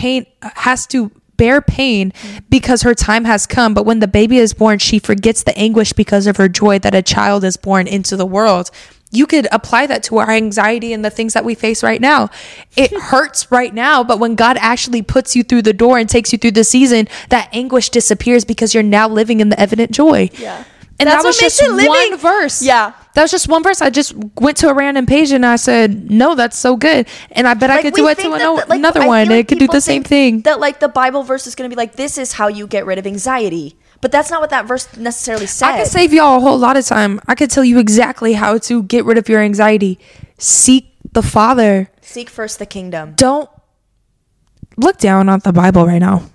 S1: bear pain because her time has come, but when the baby is born, she forgets the anguish because of her joy that a child is born into the world. You could apply that to our anxiety and the things that we face right now. It hurts right now, but when God actually puts you through the door and takes you through the season, that anguish disappears because you're now living in the evident joy.
S2: Yeah.
S1: And that was just one verse.
S2: Yeah.
S1: That was just one verse. I just went to a random page and I said, no, that's so good. And I bet I could do it to another one. It could do the same thing.
S2: That like the Bible verse is going to be like, this is how you get rid of anxiety. But that's not what that verse necessarily said.
S1: I could save y'all a whole lot of time. I could tell you exactly how to get rid of your anxiety. Seek the Father.
S2: Seek first the kingdom.
S1: Don't look down on the Bible right now.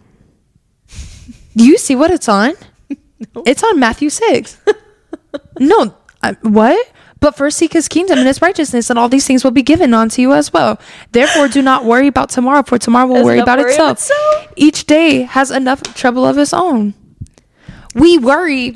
S1: Do you see what it's on? No. It's on Matthew 6. No, what? But first seek his kingdom and his righteousness, and all these things will be given unto you as well. Therefore, do not worry about tomorrow, for tomorrow will worry about itself. Each day has enough trouble of its own. We worry.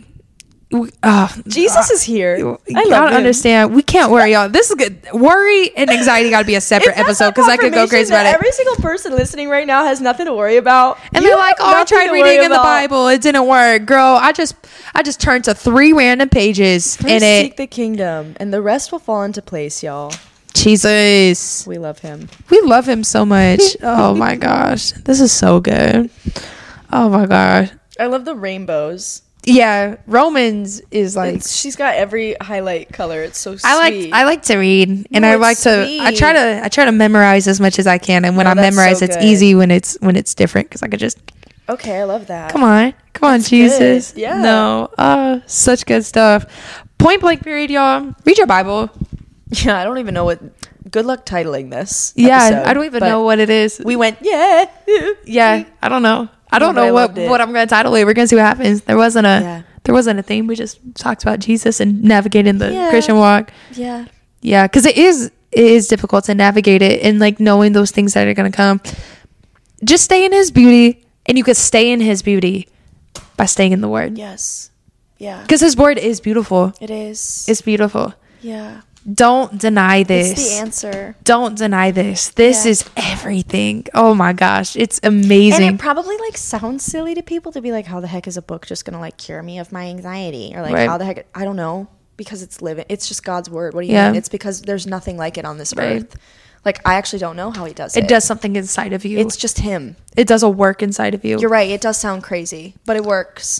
S2: Jesus is here.
S1: I don't understand. We can't worry, y'all. This is good. Worry and anxiety got to be a separate episode because I could go crazy about it.
S2: Every single person listening right now has nothing to worry about.
S1: And they're like, oh, I tried reading in the Bible. It didn't work. Girl, I just turned to 3 random pages.
S2: First seek the kingdom and the rest will fall into place, y'all.
S1: Jesus.
S2: We love him.
S1: We love him so much. Oh my gosh. This is so good. Oh my gosh.
S2: I love the rainbows.
S1: Yeah, Romans is like
S2: she's got every highlight color. It's so sweet.
S1: I like to read, and I like to. I try to memorize as much as I can, and when I memorize, it's easy when it's different because I could just.
S2: Okay, I love that.
S1: Come on, Jesus.
S2: Good. Yeah.
S1: No, such good stuff. Point blank period, y'all. Read your Bible.
S2: Yeah, I don't even know what. Good luck titling this.
S1: Yeah,
S2: episode,
S1: I don't even know what it is.
S2: We went yeah.
S1: I don't know. I don't know what I'm going to title it. We're going to see what happens. There wasn't a theme. We just talked about Jesus and navigating the Christian walk.
S2: Yeah.
S1: Yeah, because it is difficult to navigate it and like knowing those things that are going to come. Just stay in his beauty, and you could stay in his beauty by staying in the word.
S2: Yes. Yeah.
S1: Because his word is beautiful.
S2: It is.
S1: It's beautiful.
S2: Yeah.
S1: Don't deny this.
S2: It's the answer.
S1: Don't deny this. This is everything. Oh my gosh. It's amazing.
S2: And it probably like sounds silly to people to be like, how the heck is a book just going to like cure me of my anxiety? Or like, how the heck? I don't know. Because it's living. It's just God's word. What do you mean? It's because there's nothing like it on this earth. Like, I actually don't know how he does it.
S1: It does something inside of you.
S2: It's just him.
S1: It does a work inside of you.
S2: You're right. It does sound crazy, but it works.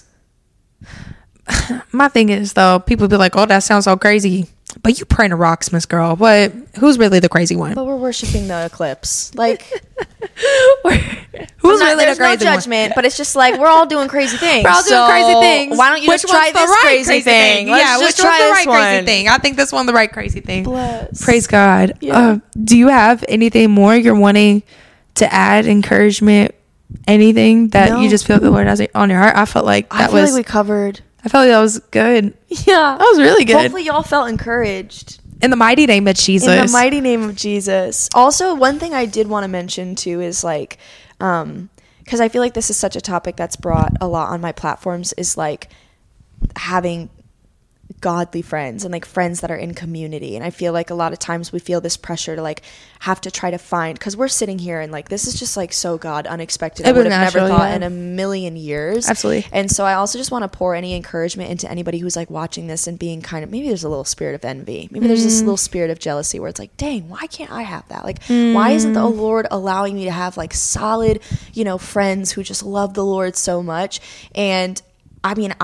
S1: My thing is, though, people be like, oh, that sounds so crazy. But you praying to rocks, Miss Girl. But who's really the crazy one?
S2: But we're worshiping the eclipse. Like,
S1: who's really the crazy one?
S2: There's no judgment, but it's just like, we're all doing crazy things.
S1: We're all doing crazy things.
S2: Why don't you just try this crazy thing?
S1: Yeah, which one's the right crazy thing? I think this one the right crazy thing.
S2: Bless.
S1: Praise God.
S2: Yeah.
S1: Do you have anything more you're wanting to add? Encouragement? Anything that you just feel the Lord has on your heart? I felt like that was.
S2: I feel like we covered.
S1: I felt like that was good.
S2: Yeah.
S1: That was really good.
S2: Hopefully y'all felt encouraged.
S1: In the mighty name of Jesus.
S2: In the mighty name of Jesus. Also, one thing I did want to mention too is like, because I feel like this is such a topic that's brought a lot on my platforms is like having godly friends and like friends that are in community. And I feel like a lot of times we feel this pressure to like have to try to find, because we're sitting here and like this is just like so God unexpected. I would have never thought in a million years.
S1: Absolutely.
S2: And so I also just want to pour any encouragement into anybody who's like watching this and being kind of, maybe there's a little spirit of envy, maybe there's this little spirit of jealousy where it's like, dang, why can't I have that? Like why isn't the Lord allowing me to have like solid, you know, friends who just love the Lord so much? And I mean,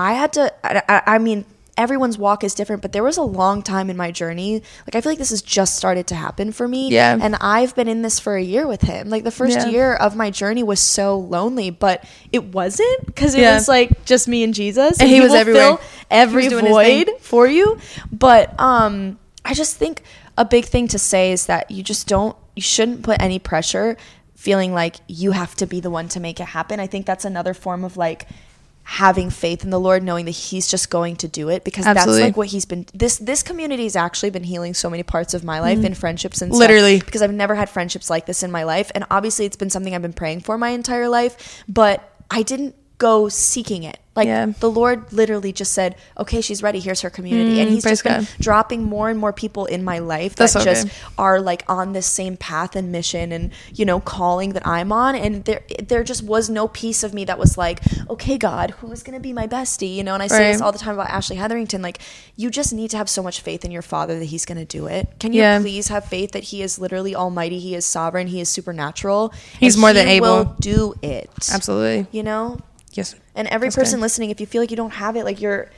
S2: I mean, everyone's walk is different, but there was a long time in my journey, like I feel like this has just started to happen for me.
S1: Yeah.
S2: And I've been in this for a year with him. Like the first year of my journey was so lonely, but it wasn't, because it was like just me and Jesus,
S1: and he was everywhere.
S2: Fill every void for you. But I just think a big thing to say is that you shouldn't put any pressure feeling like you have to be the one to make it happen. I think that's another form of like having faith in the Lord, knowing that he's just going to do it, because that's like what he's been, this community has actually been healing so many parts of my life and friendships and
S1: literally
S2: stuff, because I've never had friendships like this in my life. And obviously it's been something I've been praying for my entire life, but I didn't go seeking it. Like the Lord literally just said, okay, she's ready, here's her community. And he's just been dropping more and more people in my life that just are like on this same path and mission and, you know, calling that I'm on. And there just was no piece of me that was like, okay, God, who is going to be my bestie? You know, and I say this all the time about Ashley Hetherington, like, you just need to have so much faith in your Father that he's going to do it. Can you please have faith that he is literally almighty, he is sovereign, he is supernatural.
S1: He's more than able.
S2: He will do it.
S1: Absolutely.
S2: You know?
S1: Yes.
S2: And every person listening, if you feel like you don't have it, like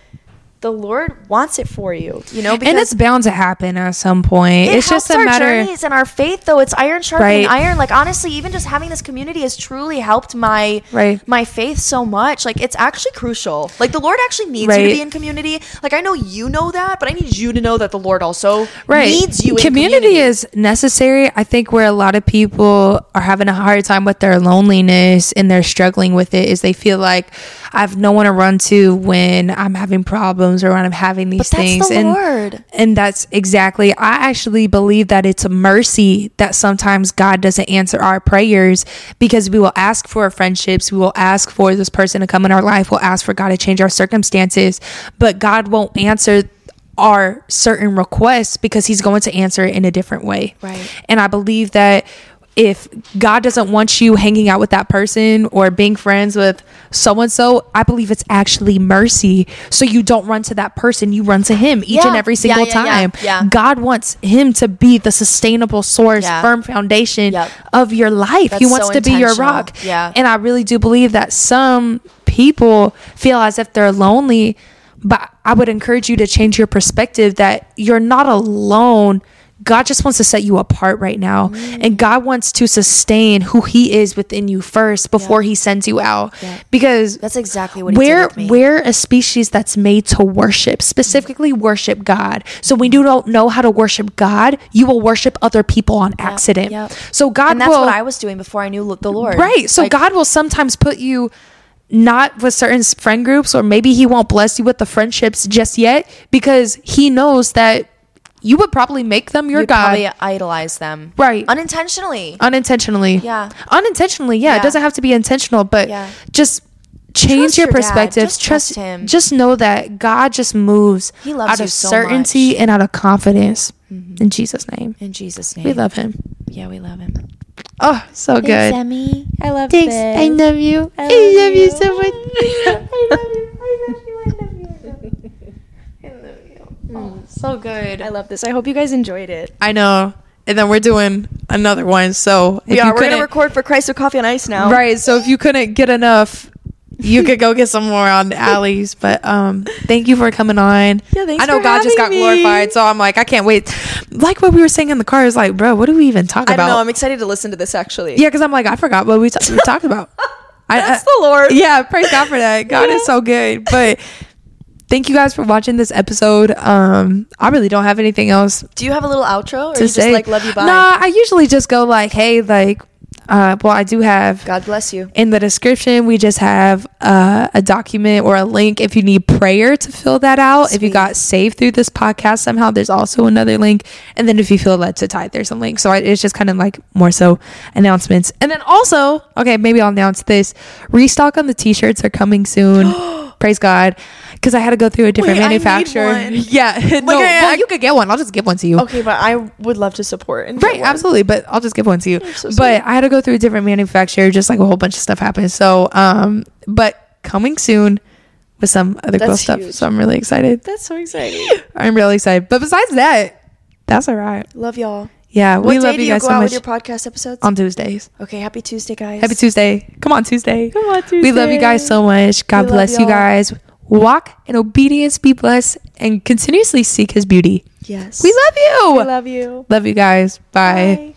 S2: the Lord wants it for you, you know, because
S1: and it's bound to happen at some point. It's just a matter
S2: our journeys and our faith, though. It's iron sharpening iron. Like, honestly, even just having this community has truly helped my faith so much. Like, it's actually crucial. Like, the Lord actually needs you to be in community. Like, I know you know that, but I need you to know that the Lord also needs you in community.
S1: Is necessary. I think where a lot of people are having a hard time with their loneliness and they're struggling with it is they feel like I have no one to run to when I'm having problems or when I'm having these things.
S2: That's the Lord.
S1: And that's exactly, I actually believe that it's a mercy that sometimes God doesn't answer our prayers, because we will ask for friendships, we will ask for this person to come in our life, we'll ask for God to change our circumstances, but God won't answer our certain requests because he's going to answer it in a different way.
S2: Right.
S1: And I believe that if God doesn't want you hanging out with that person or being friends with so-and-so, I believe it's actually mercy. So you don't run to that person, you run to him each and every single time. God wants him to be the sustainable source, firm foundation of your life. He wants to be your rock. And I really do believe that some people feel as if they're lonely, but I would encourage you to change your perspective that you're not alone. God just wants to set you apart right now. And God wants to sustain who he is within you first before he sends you out. Because
S2: that's exactly what he did with me.
S1: We're a species that's made to worship, specifically worship God. So when you don't know how to worship God, you will worship other people on accident. So God
S2: and that's what I was doing before I knew the Lord.
S1: Right. So God will sometimes put you not with certain friend groups, or maybe he won't bless you with the friendships just yet, because he knows that you would probably make them your God.
S2: Probably idolize them.
S1: Right.
S2: Unintentionally.
S1: Yeah. It doesn't have to be intentional, but just change your perspective.
S2: Trust him.
S1: Just know that God just moves out of certainty and out of confidence. In Jesus' name.
S2: In Jesus' name.
S1: We love him.
S2: Yeah, we love him.
S1: Oh, so good.
S2: Thanks, Emmy. I love
S1: Thanks.
S2: this.
S1: I love you. I love you so much. I love you. Oh, so good.
S2: I love this. I hope you guys enjoyed it.
S1: I know. And then we're doing another one. So
S2: we're going to record for Christ with Coffee on Ice now.
S1: Right. So if you couldn't get enough, you could go get some more on Allie's. But thank you for coming on.
S2: Yeah, thanks.
S1: I know God just got glorified, so I'm like, I can't wait. Like what we were saying in the car is like, bro, what do we even talk about?
S2: I don't know. I'm excited to listen to this actually.
S1: Yeah, because I'm like, I forgot what we talked about.
S2: That's the Lord.
S1: Yeah, praise God for that. God is so good. But thank you guys for watching this episode. I really don't have anything else.
S2: Do you have a little outro, or
S1: to
S2: you
S1: say?
S2: Just like love you bye?
S1: Nah, I usually just go like, hey, like, well, I do have,
S2: God bless you,
S1: in the description. We just have a document or a link if you need prayer to fill that out. Sweet. If you got saved through this podcast somehow, there's also another link. And then if you feel led to tithe, there's a link. So it's just kind of like more so announcements. And then also, okay, maybe I'll announce this. Restock on the t-shirts are coming soon. Praise God. because I had to go through a different manufacturer. Yeah, you could get one. I'll just give one to you.
S2: Okay, but I would love to support. And
S1: right, absolutely. But I'll just give one to you. So but I had to go through a different manufacturer. Just like a whole bunch of stuff happened. So, but coming soon with some other cool stuff. Huge. So I'm really excited.
S2: That's so exciting.
S1: I'm really excited. But besides that, that's all right.
S2: Love y'all.
S1: Yeah, we love you guys so much. What day do you go out with
S2: your podcast episodes?
S1: On Tuesdays.
S2: Okay, happy Tuesday, guys.
S1: Happy Tuesday. Come on, Tuesday.
S2: Come on, Tuesday.
S1: We love you guys so much. God bless you guys. Walk in obedience, be blessed, and continuously seek his beauty.
S2: Yes.
S1: We love you.
S2: We love you.
S1: Love you guys. Bye.